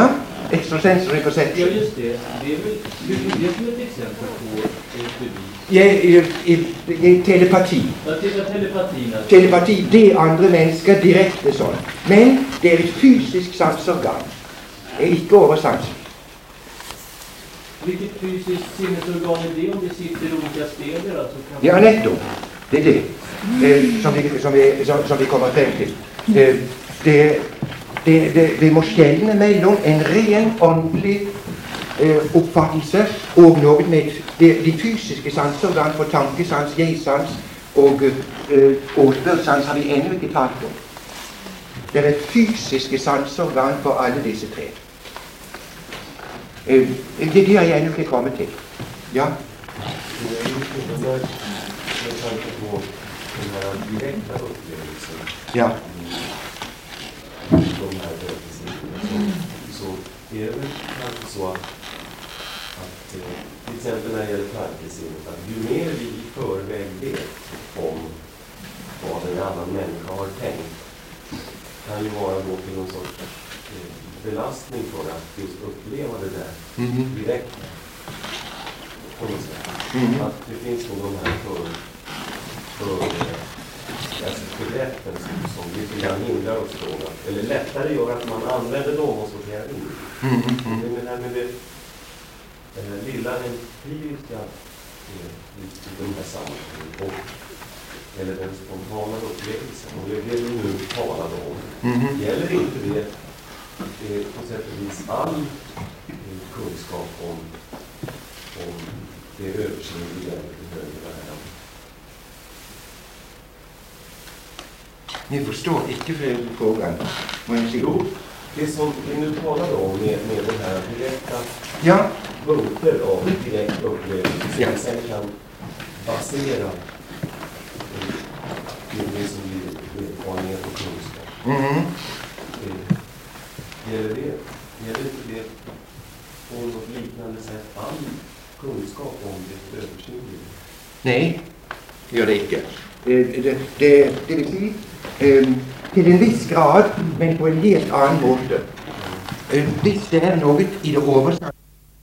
extrasensory Ja, perception. just det. Det är väl, hur är det som ett exempel på ett bevis? Ja, i, i, i telepati. Ja, till telepatin. Alltså. Telepati, det andre mennesker direkte sånn. Men det er et fysisk sanseorgan. Det er ikke oversanselig. Vilket fysiskt sinnesorgan är det om det sitter i olika städer? Alltså kan Ja, nettopp. Det er det eh, som, vi, som, vi, som, som vi kommer frem til. Eh, det, det, det, vi må skjelne mellom en ren åndelig eh, oppfattelse og noe med de, de fysiske sanseorgan for tankesans, jeg-sans og eh, åtbørdssans har vi ennå ikke talt om. Det er fysiske sanseorgan for alle disse tre. Eh, det, det har jeg ennå ikke kommet til. Ja. Med tanke på den här direkta upplevelsen, Ja. de här berättelserna, så, så är det väl kanske så att, att till exempel när det gäller tankesinnet, att ju mer vi i förväg vet om vad en annan människa har tänkt, kan ju vara då till någon sorts belastning för att just uppleva det där Mm-hmm. direkt på något sätt. Mm-hmm. Att det finns nog de här för, för alltså begreppen som, som lite grann hindrar oss från att, eller lättare gör att man använder dem och sorterar in. Mm-hmm. Det med det här med det eh, lilla empiriska eh, i, i de här sammanhangen och eller den spontana upplevelsen, och det är det vi nu talade om. Mm-hmm. Gäller inte det eh, på sätt och vis all eh, kunskap om, om det översinnliga i högre världen? Ni forstår ikke frågan, må jeg si. Jo, det som vi nu talade om med, med den här direkta Ja, punkter av direkt upplevelse som Ja. vi sen kan basera det som vi erfarenhet och kunskap. mm-hmm. Eh, Gäller det, gäller inte det på något liknande sätt all kunskap om det översinnliga? Nei, gjør det ikke. Det, det, det, det vil si eh, til en viss grad, men på en helt annen måte. Eh, hvis det er noe i det oversatte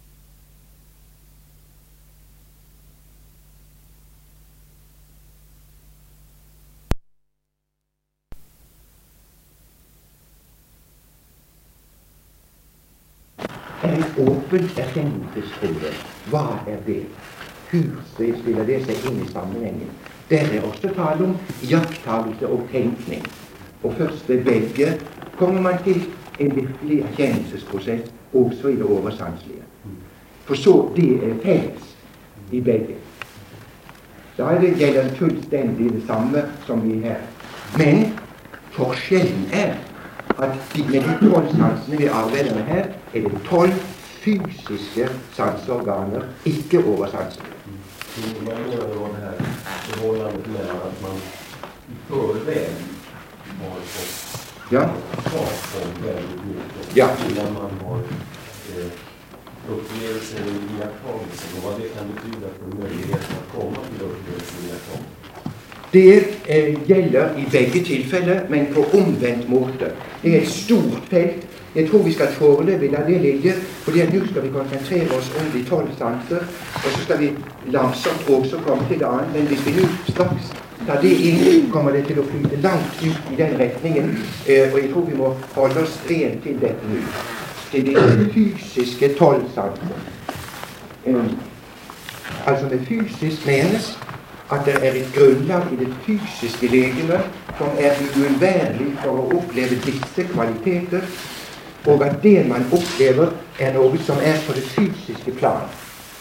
er et åpent erkjennelsesproblem. Hva er det? Hvordan spiller det seg inn i sammenhengen? Der er også tale om iakttagelse og tenkning. Og først ved begge kommer man til en virkelig erkjennelsesprosess, også i det oversanselige. For så det er felles i begge. Da er det, gjelder det fullstendig det samme som vi her. Men forskjellen er at de, med de tolv sansene vi arbeider med her, er det tolv fysiske sanseorganer, ikke oversanselige. Vad jag menar var det här förhållandet mellan att man i förväg har fått Ja. tak om väldigt mycket Ja. innan man har eh, upplevelsen i iakttagelsen och vad det kan betyda för möjligheten att komma till upplevelsen i iakttagelsen. Det eh, gjelder i begge tilfeller, men på omvendt måte. Det er et stort felt. Jeg tror vi skal foreløpig la det ligge, fordi at nå skal vi konsentrere oss om de tolv sanser, og så skal vi langsomt også komme til det annet. Men hvis vi nå straks tar det inn, kommer det til å flyte langt ut i den retningen, eh, og jeg tror vi må holde oss rent til dette nå. Til de fysiske tolv sanser. Eh, altså med fysisk menes at det er et grunnlag i det fysiske legeme som er uunnværlig for å oppleve disse kvaliteter, og at det man opplever er noe som er på det fysiske plan.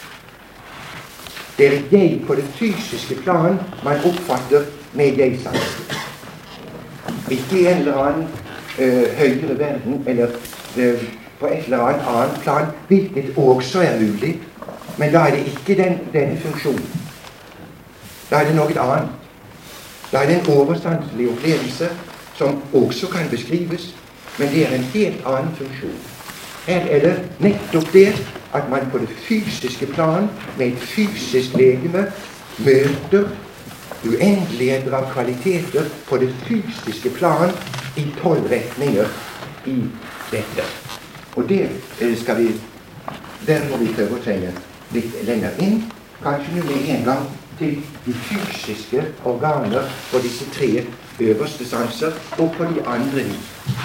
Det er jeg på det fysiske plan man oppfatter med jeg-sansen. Ikke i en eller annen øh, høyere verden, eller øh, på et eller annet annet plan, hvilket også er mulig, men da er det ikke den, denne funksjonen. Da er det noe annet. Da er det en oversanselig opplevelse som også kan beskrives, men det er en helt annen funksjon. Her er det nettopp det at man på det fysiske plan med et fysisk legeme møter uendeligheter av kvaliteter på det fysiske plan i tolv retninger i dette. Og det eh, skal vi Der må vi prøve å trenge litt lenger inn. Kanskje nå med en gang til de fysiske organer for disse tre øverste sanser, og på de andre ni.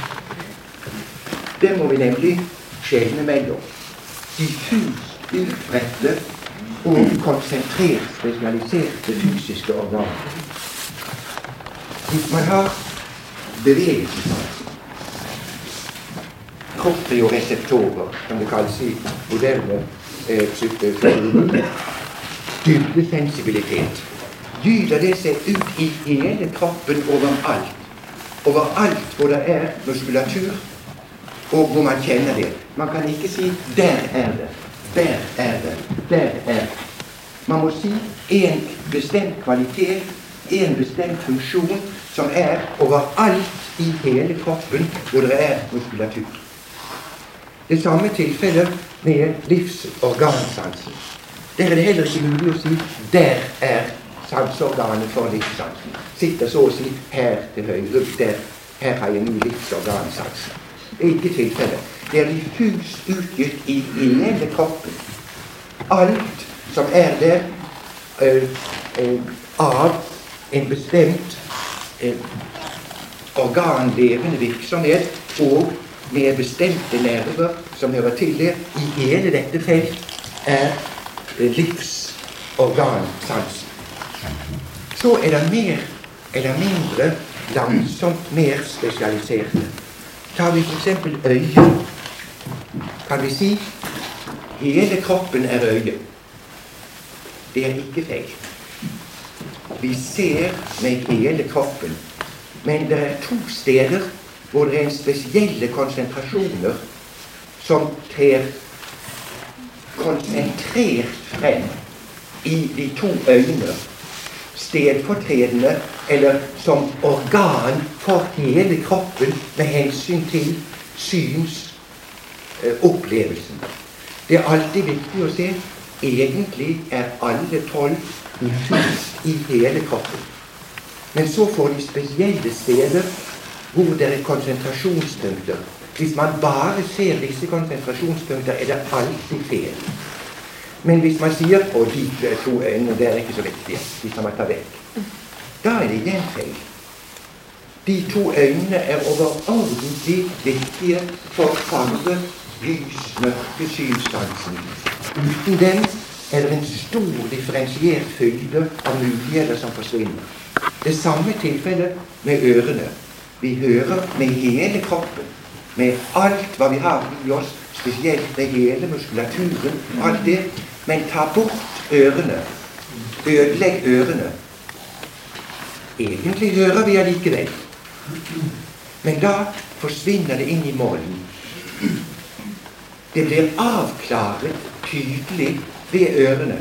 Det må vi nemlig skjelne mellom diffust utbredte og konsentrert spesialiserte fysiske organer. Hvis man har bevegelsessansen, proprioreseptorer, som det kalles i moderne eh, psykologi, dybdesensibilitet, gyder det seg ut i hele kroppen overalt. Overalt hvor det er muskulatur, og hvor man kjenner det. Man kan ikke si 'der er det', 'der er det', 'der er det'. Man må si en bestemt kvalitet, en bestemt funksjon, som er overalt i hele kroppen hvor det er muskulatur. Det samme tilfellet med livsorgansansen. Der er det heller ikke mulig å si 'der er sanseorganet for livssansen'. Sitter så å si her til høyre, der, her har jeg ny livsorgansansen. Det er ikke tilfellet. Det er diffust utgitt i hele kroppen. Alt som er der øh, øh, av en bestemt øh, organlevende virksomhet og med bestemte nerver som hører til det, i hele dette felt er livsorgansansen. Så er det mer eller mindre langsomt mer spesialiserte. Tar vi for eksempel øyet, kan vi si hele kroppen er øye. Det er ikke feil. Vi ser med hele kroppen, men det er to steder hvor det er en spesielle konsentrasjoner som trer konsentrert frem i de to øynene, stedfortredende eller som organ for hele kroppen med hensyn til synsopplevelsen. Det er alltid viktig å se, egentlig er alle tolv diffus i hele kroppen. Men så får de spesielle steder hvor det er konsentrasjonspunkter. Hvis man bare ser disse konsentrasjonspunkter, er det alltid feil. Men hvis man sier «Å, de to øynene, det er ikke så viktige», hvis man tar vekk, da er det igjen feil. De to øynene er overordentlig viktige for farge, lys, mørke, synssansen. Uten den er det en stor differensiert fylde av muligheter som forsvinner. Det samme tilfellet med ørene. Vi hører med hele kroppen, med alt hva vi har i oss, spesielt med hele muskulaturen, alt det, men ta bort ørene, ødelegg ørene. Egentlig hører vi allikevel, men da forsvinner det inn i målen. Det blir avklaret tydelig ved ørene.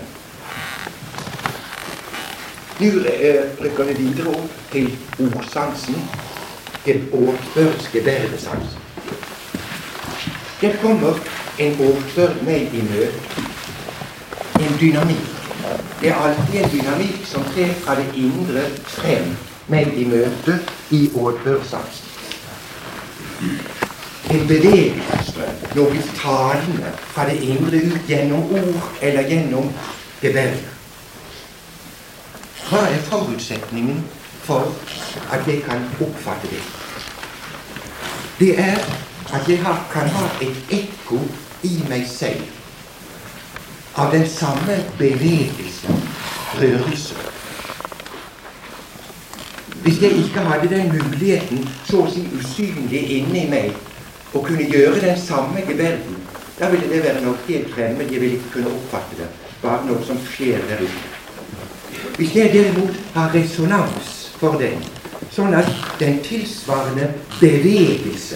Nå rykker det videre opp til ordsansen, den åtbørske berdesansen. Der kommer en åtbørd med i møte, en dynamikk. Det er alltid en dynamikk som trer fra det indre frem med i møte i åtbørsansen. En bevegelsesstrøm, noe talende fra det indre ut gjennom ord eller gjennom gebærder. Hva er forutsetningen for at jeg kan oppfatte det? Det er at jeg har, kan ha et ekko i meg selv av den samme bevegelsen, rørelse. Hvis jeg ikke hadde den muligheten, så å si usynlig inne i meg, å kunne gjøre den samme gebærden, da ville det være noe helt fremmed. Jeg ville ikke kunne oppfatte det, bare noe som skjer der ute. Hvis jeg derimot har resonans for den, sånn at den tilsvarende bevegelse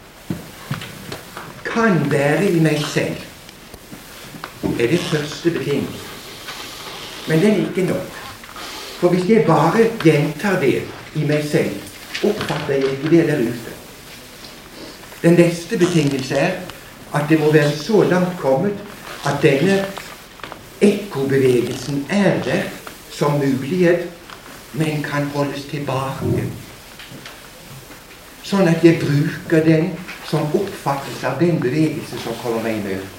kan være i meg selv, er det første betingelse. Men den er ikke nok. For hvis jeg bare gjentar det i meg selv, oppfatter jeg ikke det der ute. Den neste betingelse er at det må være så langt kommet at denne ekkobevegelsen er der som mulighet, men kan holdes tilbake. Sånn at jeg bruker den som oppfattes av den bevegelse som kommer meg i møte.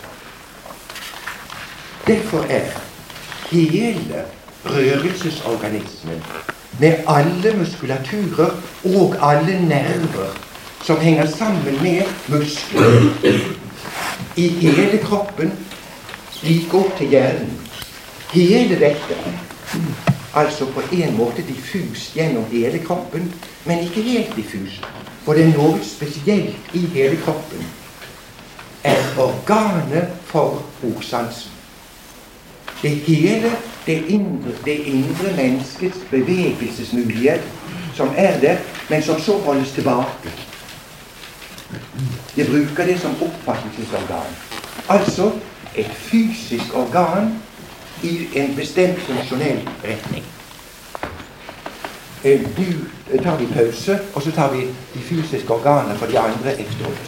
Derfor er hele rørelsesorganismen med alle muskulaturer og alle nerver som henger sammen med muskler i hele kroppen, like opp til hjernen. Hele dette, altså på en måte diffus gjennom hele kroppen, men ikke helt diffus, for det er noe spesielt i hele kroppen, er organet for ordsansen. Det hele, det indre, det indre menneskets bevegelsesmulighet som er der, men som så holdes tilbake. Det bruker det som oppfattelsesorgan. Altså et fysisk organ i en bestemt funksjonell retning. Nå tar vi pause, og så tar vi de fysiske organene for de andre efteråt.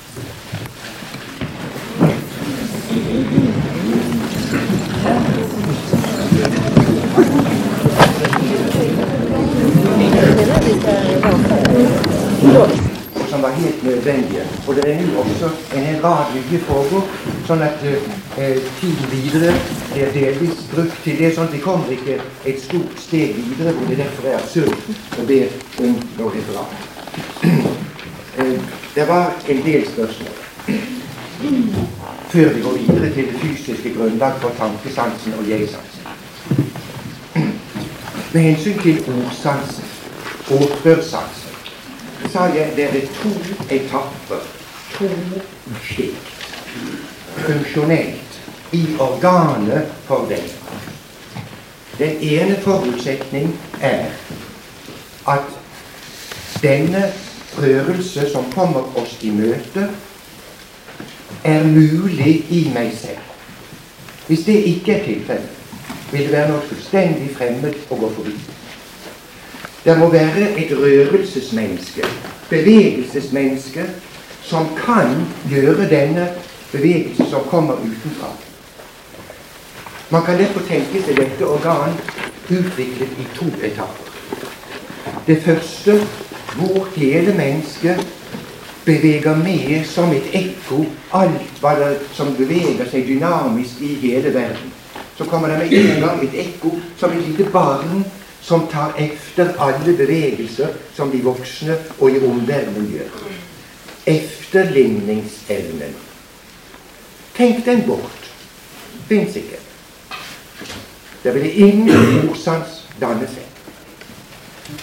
Som var helt nødvendige. Og det er nå også en hel rad nye foregår, sånn at eh, tiden videre er delvis brukt til det, sånn at vi kommer ikke et stort steg videre, og det derfor er absurd å be om noe referat. eh, det var en del spørsmål før vi går videre til det fysiske grunnlag for tankesansen og jeg-sansen. Med hensyn til ordsansen og hørsansen sa jeg det er to etapper, to skikt, funksjonelt, i organet for den. Den ene forutsetning er at denne rørelse som kommer oss i møte, er mulig i meg selv. Hvis det ikke er tilfellet, vil det være noe fullstendig fremmed å gå forbi. Det må være et rørelsesmenneske, bevegelsesmenneske, som kan gjøre denne bevegelse som kommer utenfra. Man kan derfor tenke seg dette organ utviklet i to etapper. Det første, hvor hele mennesket beveger med som et ekko alt hva det, som beveger seg dynamisk i hele verden. Så kommer det med en gang et ekko som et lite barn som tar efter alle bevegelser som de voksne og i omverdenen gjør. Efterligningsevnen. Tenk den bort. Finns ikke. Det vil ingen ordsans danne seg.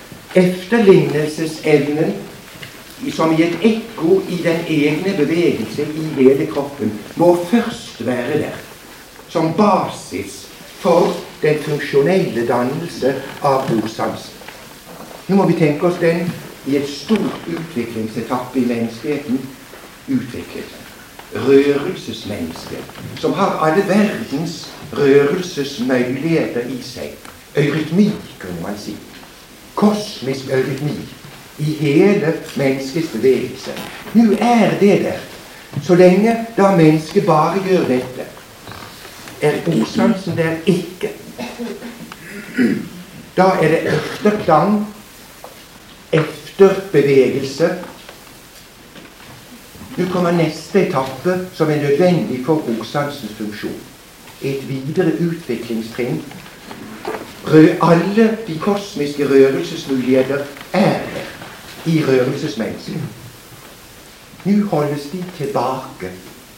Efterlignelsesevnen, som i et ekko i den egne bevegelse i hele kroppen, må først være der, som basis for den funksjonelle dannelse av ordsansen. Nå må vi tenke oss den i et stort utviklingsetappe i menneskeheten utviklet. Rørelsesmenneske, som har alle verdens rørelsesmøyligheter i seg. Eurytmi, kunne man si. Kosmisk eurytmi i hele menneskets bevegelse. Nå er det der. Så lenge da mennesket bare gjør dette, er ordsansen der ikke. Da er det efterklang, efterbevegelse. Nå kommer neste etappe som er nødvendig for ordsansens funksjon. Et videre utviklingstrinn. Alle de kosmiske rørelsesmuligheter er der i rørelsesmennesket. Nå holdes de tilbake.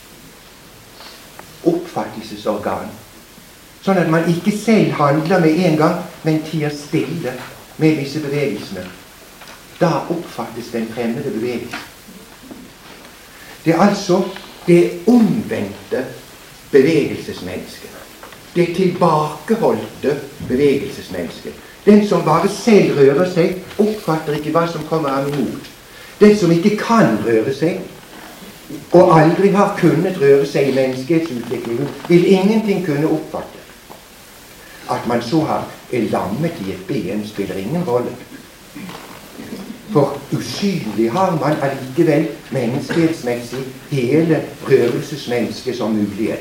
Oppfattelsesorgan. Sånn at man ikke selv handler med en gang, men tier stille med disse bevegelsene. Da oppfattes den fremmede bevegelsen. Det er altså det omvendte bevegelsesmennesket. Det tilbakeholdte bevegelsesmennesket. Den som bare selv rører seg, oppfatter ikke hva som kommer ham imot. Den som ikke kan røre seg, og aldri har kunnet røre seg i menneskehetsutviklingen, vil ingenting kunne oppfatte. At man så har lammet i et ben, spiller ingen rolle. For usynlig har man allikevel menneskehetsmessig hele rørelsesmennesket som mulighet.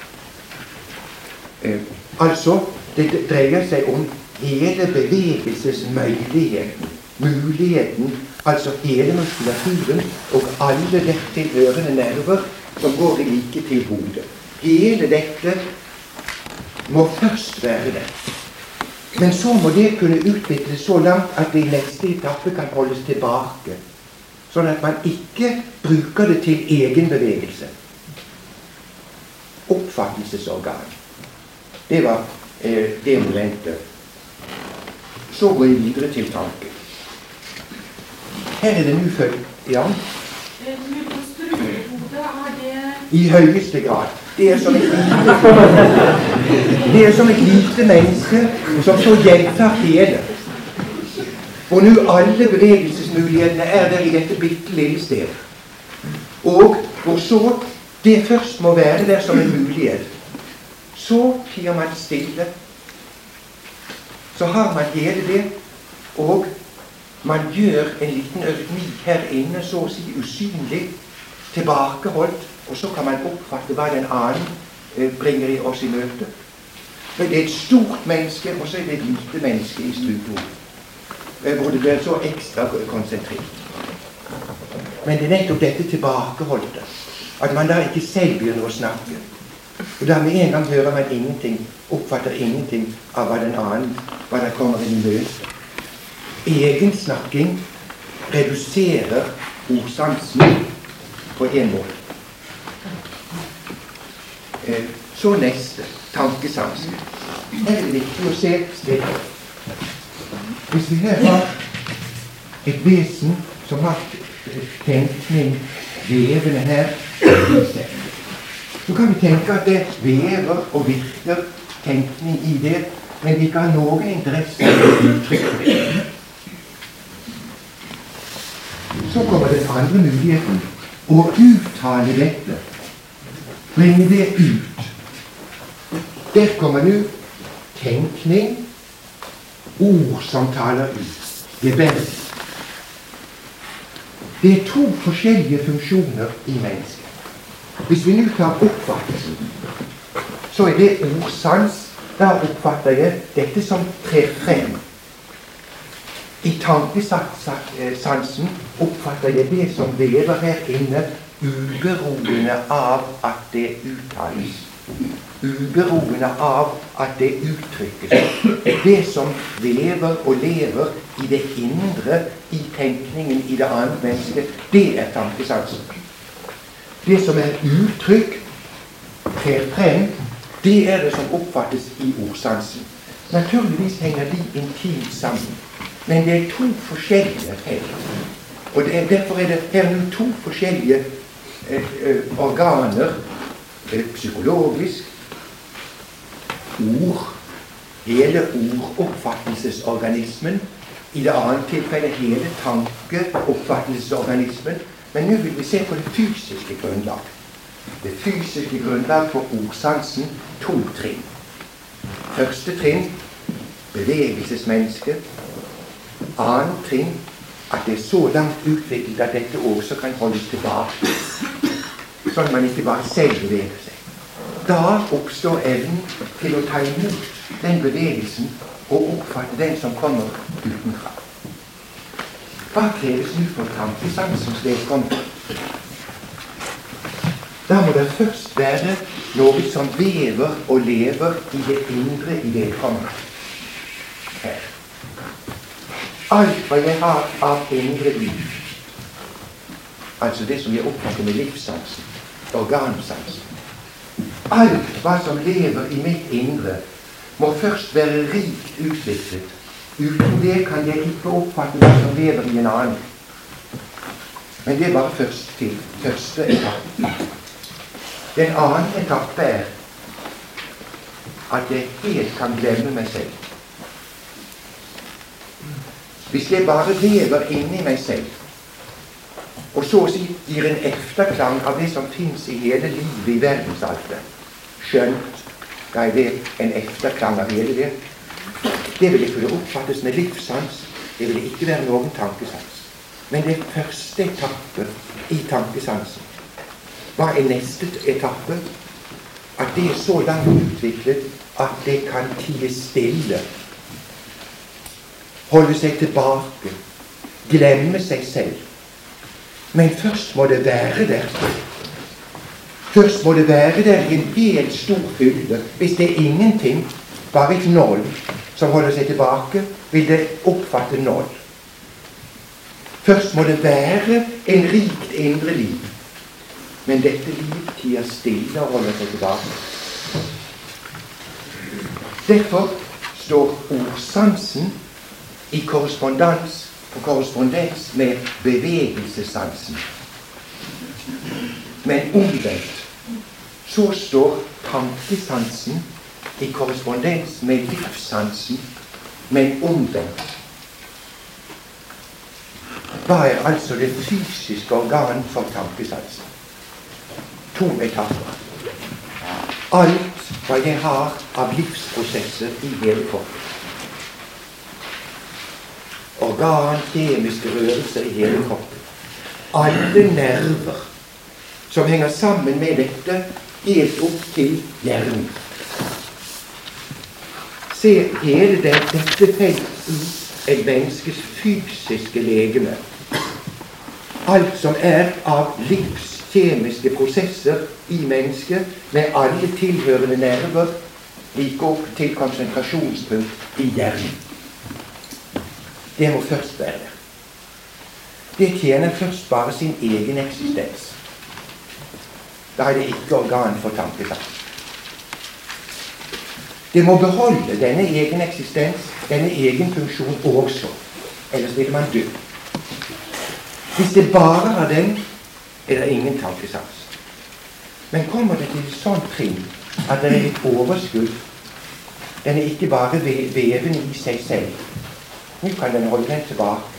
Eh, altså, det dreier seg om hele bevegelsesmøyligheten, muligheten Altså hele muskulaturen og alle dette tilhørende nerver som går like til hodet. Hele dette må først være det. Men så må det kunne utvikles så langt at det i neste etappe kan holdes tilbake. Sånn at man ikke bruker det til egen bevegelse. Oppfattelsesorgan. Det var eh, det momentet. Så går jeg videre til tanken. Her er det nu følt, ja. I høyeste grad. Det er som et lite, det er som et lite menneske som så gjentar hele. Og nu alle bevegelsesmulighetene er der i dette bitte lille stedet. Og hvor så det først må være der som en mulighet. Så tier man stille. Så har man hele det, og man gjør en liten øvning her inne, så å si usynlig, tilbakeholdt, og så kan man oppfatte hva den annen eh, bringer i oss i møte. For det er et stort menneske, og så er det et lite menneske i strupen, eh, hvor det blir så ekstra konsentrert. Men det er nettopp dette tilbakeholdte, at man da ikke selv begynner å snakke. Og da med en gang hører man ingenting, oppfatter ingenting av hva den annen, hva der kommer inn i møte. Egen snakking reduserer ordsansen på en måte. Eh, så neste, tankesansen. Her er det viktig å se stedet. Hvis vi her har et vesen som har tenkning vevende her, så kan vi tenke at det vever og virker tenkning i det, men vi ikke har noen interesse i å uttrykke det. Så kommer den andre muligheten å uttale dette, bringe det ut. Der kommer nu tenkning, ord som taler ut. Det er bedre. Det er to forskjellige funksjoner i mennesket. Hvis vi nu tar oppfattelsen, så er det ordsans. Da oppfatter jeg dette som trer frem. I tankesansen oppfatter jeg det som vever her inne, uberoende av at det uttales. Uberoende av at det uttrykkes. Det som vever og lever i det indre, i tenkningen i det andre mennesket, det er tankesansen. Det som er uttrykk, trer frem, det er det som oppfattes i ordsansen. Naturligvis henger de intimt sammen. Men det er to forskjellige felt. Og det er, derfor er det her nå to forskjellige eh, eh, organer, eh, psykologisk, ord, hele ordoppfattelsesorganismen, i det andre tilfellet hele tankeoppfattelsesorganismen, men nå vil vi se på det fysiske grunnlag. Det fysiske grunnlag for ordsansen, to trinn. Første trinn, bevegelsesmenneske. Annen trinn, at det er så langt utviklet at dette også kan holdes tilbake. Sånn at man ikke bare selv beveger seg. Da oppstår evnen til å ta imot den bevegelsen og oppfatte den som kommer utenfra. Hva kreves nå for tankesansens vedkommende? Da må det først være noe som vever og lever i det indre i vedkommende. Her. Alt hva jeg har av indre liv, altså det som jeg oppfatter med livssansen, organsansen, alt hva som lever i mitt indre, må først være rikt utviklet. Uten det kan jeg ikke oppfatte hva som lever i en annen. Men det er bare først til første etappe. Den annen etappe er at jeg helt kan glemme meg selv. Hvis jeg bare lever inni meg selv, og så å si gir en efterklang av det som finnes i hele livet i verdensaltet, skjønt, da er det en efterklang av hele det, det vil ikke oppfattes med livssans, det vil ikke være noen tankesans. Men det er første etappe i tankesansen. Hva er neste etappe? At det er så langt utviklet at det kan tie stille, holde seg tilbake, glemme seg selv. Men først må det være der. Først må det være der i en helt stor fylde. Hvis det er ingenting, bare et nål som holder seg tilbake, vil det oppfatte nål. Først må det være en rikt indre liv. Men dette liv tier stille og holder seg tilbake. Derfor står ordsansen i korrespondens på korrespondens med bevegelsessansen. Men omvendt så står tankesansen i korrespondens med livssansen, men omvendt. Hva er altså det fysiske organ for tankesansen? To etapper. Alt hva jeg har av livsprosesser i hele kroppen. Organ, kjemiske rørelser i hele kroppen. Alle nerver som henger sammen med dette helt opp til hjernen. Se hele det, dette felt i et menneskes fysiske legeme. Alt som er av livskjemiske prosesser i mennesket, med alle tilhørende nerver, like opp til konsentrasjonspunkt i hjernen. Det må først være der. Det tjener først bare sin egen eksistens. Da er det ikke organ for tankesans. Det må beholde denne egen eksistens, denne egen funksjon også. Ellers vil man dø. Hvis det bare har den, er det ingen tankesans. Men kommer det til sånn trinn at det er et overskudd, den er ikke bare veven i seg selv. Nå kan den holde den tilbake.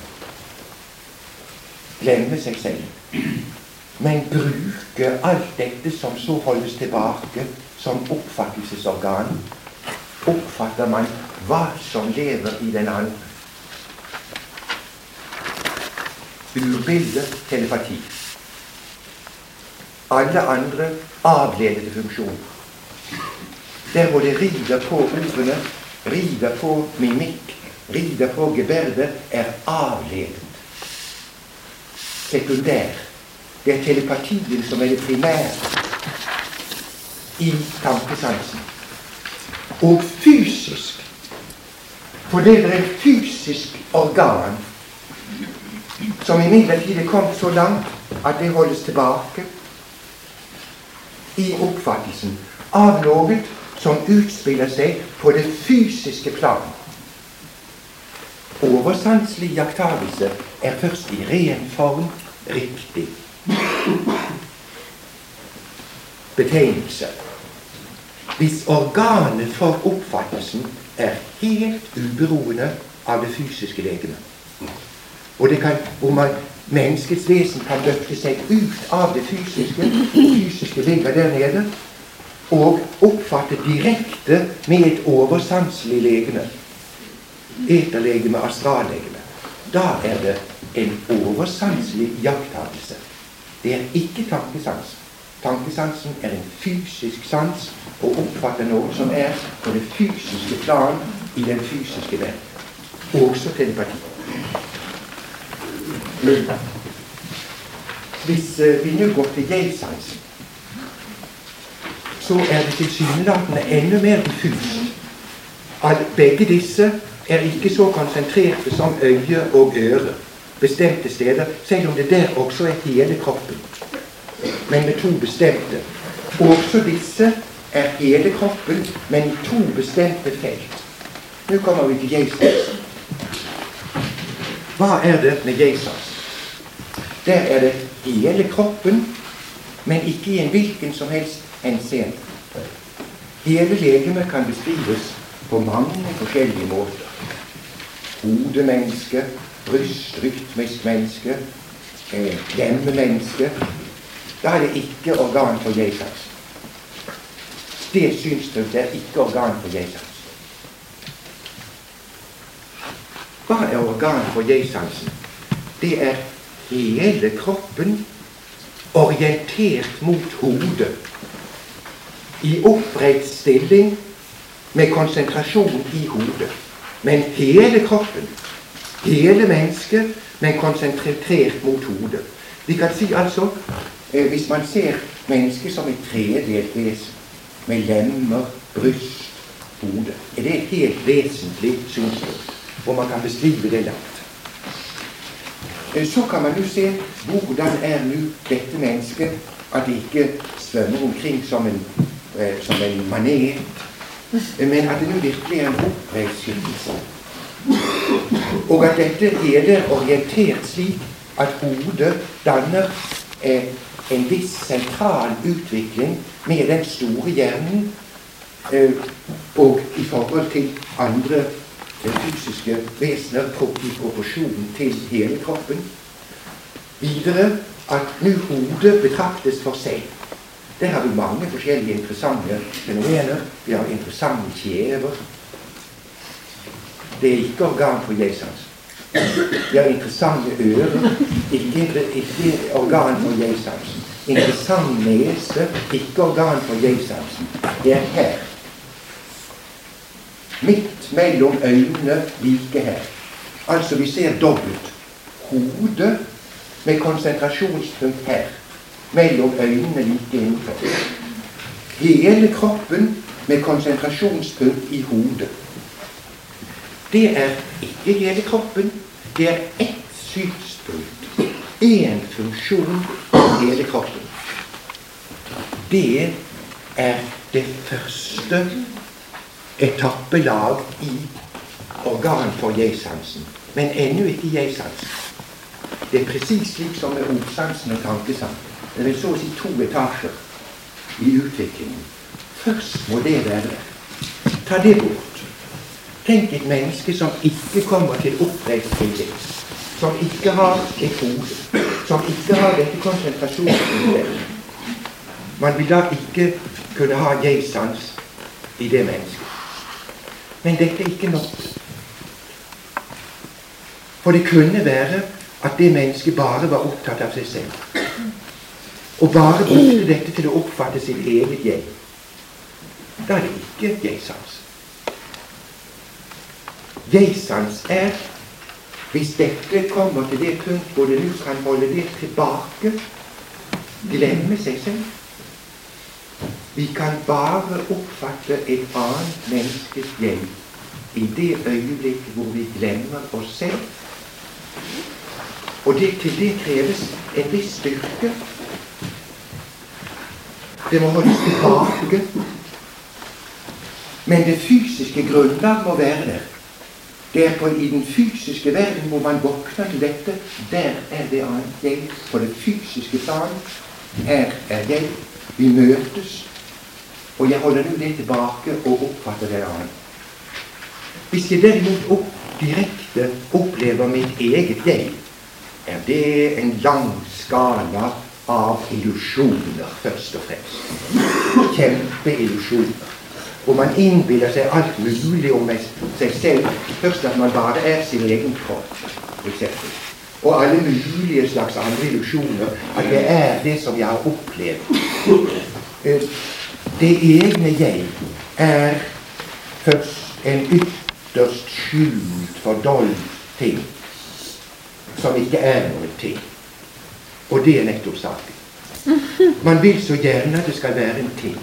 Glemme seg selv. Men bruke alt dette som så holdes tilbake som oppfattelsesorgan. Oppfatter man hva som lever i den andre. Urbilde, telepati. Alle andre avledede funksjoner. Der hvor det rider på ordene, rider på mimikk, rider på geberde, er avledet. Sekundær. Det er telepatien som er det primære i tankesansen. Og fysisk, for det er et fysisk organ som imidlertid er kommet så langt at det holdes tilbake i oppfattelsen av noe som utspiller seg på det fysiske plan. Oversanselig iaktagelse er først i ren form riktig. Betegnelse. Hvis organet for oppfattelsen er helt uberoende av det fysiske legeme, og det kan, hvor man, menneskets vesen kan løfte seg ut av det fysiske, fysiske ligger der nede, og oppfatte direkte med et oversanselig legeme, eterlegeme, astrallegeme, da er det en oversanselig iakttagelse. Det er ikke tankesans. Tankesansen er en fysisk sans og oppfatter noe som er på det fysiske plan i den fysiske verden. Også telepati. Hvis uh, vi nå går til jeg-sansen, så er det tilsynelatende enda mer diffust. At begge disse er ikke så konsentrerte som øye og øre, bestemte steder, selv om det der også er hele kroppen. Men med to bestemte. Også disse er hele kroppen, men i to bestemte felt. Nå kommer vi til jeg-sansen. Hva er det med jeg-sansen? Der er det hele kroppen, men ikke i en hvilken som helst henseende. Hele legemet kan beskrives på mange forskjellige måter. Hodemenneske, brystrytmisk menneske, eh, hjemmemenneske. Da er det ikke organ for jeg-sansen. Det synspunktet er ikke organ for jeg-sansen. Hva er organ for jeg-sansen? Det er hele kroppen orientert mot hodet, i oppreist stilling med konsentrasjon i hodet. Men hele kroppen hele mennesket, men konsentrert mot hodet. Vi kan si altså, eh, hvis man ser mennesket som et tredelt vesen, med lemmer, bryst, hode, er det et helt vesentlig synspunkt, hvor man kan beskrive det langt. Eh, så kan man jo se hvordan er nu dette mennesket, at det ikke svømmer omkring som en, eh, som en manet, men at det nu virkelig er en oppreist skikkelse. Og at dette hele er orientert slik at hodet danner eh, en viss sentral utvikling med den store hjernen eh, og i forhold til andre eh, fysiske vesener i proporsjon til hele kroppen. Videre at nu hodet betraktes for seg. Der har vi mange forskjellige interessante fenomener. Vi har interessante kjever. Det er ikke organ for jeg-sans. Vi har interessante ører, ikke, ikke organ for jeg-sansen. Interessant nese, ikke organ for jeg-sansen. Det er her. Midt mellom øynene, like her. Altså vi ser dobbelt. Hodet med konsentrasjonspunkt her. Mellom øynene like innenfor. Hele kroppen med konsentrasjonspunkt i hodet. Det er ikke hele kroppen, det er ett synspunkt, en funksjon av hele kroppen. Det er det første etappelag i organ for jeg-sansen, men ennå ikke jeg-sansen. Det er precis slik som med ordsansen og tankesansen. Det vil så å si to etasjer i utviklingen. Først må det være der. Ta det bort. Tenk et menneske som ikke kommer til oppreist intelligens, som ikke har et hode, som ikke har dette konsentrasjonsintelligens. Man vil da ikke kunne ha jeg-sans i det mennesket. Men dette er ikke nok. For det kunne være at det mennesket bare var opptatt av seg selv, og bare brukte dette til å oppfatte sitt eget jeg. Da er det ikke jeg-sans. Jeg-sans er, hvis dette kommer til det punkt hvor det nå kan holde det tilbake, glemme seg selv. Vi kan bare oppfatte et annet menneskes jeg i det øyeblikk hvor vi glemmer oss selv. Og det, til det kreves en viss styrke. Det må holdes tilbake. Men det fysiske grunnlag må være der. Det er på, i den fysiske verden hvor man våkner til dette. Der er det annet jeg. På det fysiske plan. Her er jeg. Vi møtes. Og jeg holder nå det tilbake og oppfatter det annet. Hvis jeg derimot opp, direkte opplever mitt eget jeg, er det en lang skala av illusjoner først og fremst. Kjempeillusjoner. Hvor man innbiller seg alt mulig om seg selv, først at man bare er sin egen kropp, for eksempel. Og alle mulige slags andre illusjoner, at det er det som jeg har opplevd. Det egne jeg er først en ytterst skjult, fordoldt ting, som ikke er noe ting. Og det er nettopp saken. Man vil så gjerne at det skal være en ting.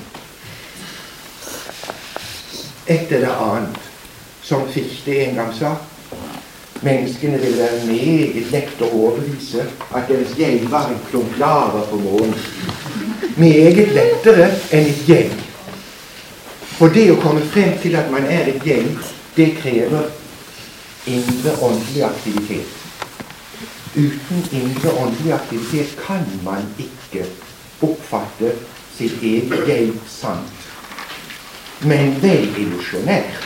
Et eller annet, som Fichte en gang sa, menneskene vil være meget lett å overbevise at deres jeg var en klump lava på månen. Meget lettere enn et jeg. For det å komme frem til at man er et jeg, det krever indre åndelig aktivitet. Uten indre åndelig aktivitet kan man ikke oppfatte sitt eget jeg sant. Men vel illusjonært.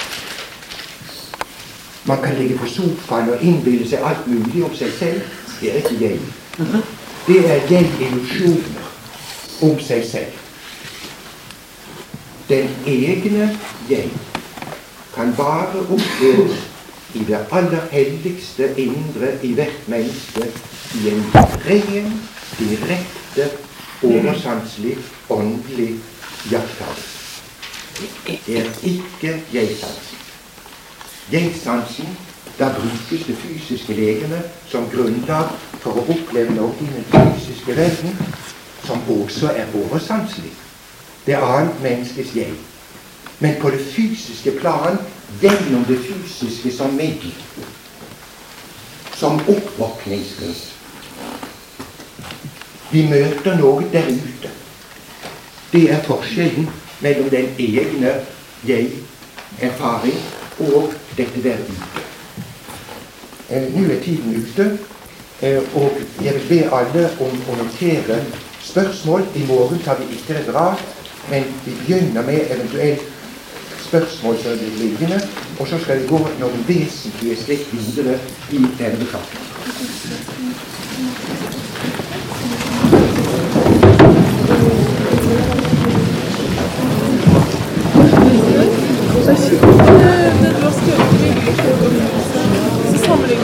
Man kan ligge på sofaen og innbille seg alt mulig om seg selv. Det er ikke jeg. Det er jeg-illusjoner om seg selv. Den egne jeg kan bare oppleves i det aller helligste indre i hvert menneske i en ren, direkte, oversanselig, åndelig jakttagelse. Det er ikke jeg-sansen. Jeg-sansen Da brukes det fysiske legene som grunnlag for å oppleve noe i den fysiske verden som også er oversanselig. Det er annet menneskets jeg. Men på det fysiske plan, gjennom det fysiske som middel, som oppvåkningsgrunn. Vi møter noe der ute. Det er forskjellen mellom den egne jeg-erfaring og dette der ute. Eh, nå er tiden ute, eh, og jeg vil be alle om å notere spørsmål. I morgen tar vi ikke referat, men vi begynner med eventuelt spørsmål som blir liggende, og så skal det gå noen vesentlige skritt videre i denne betraktningen.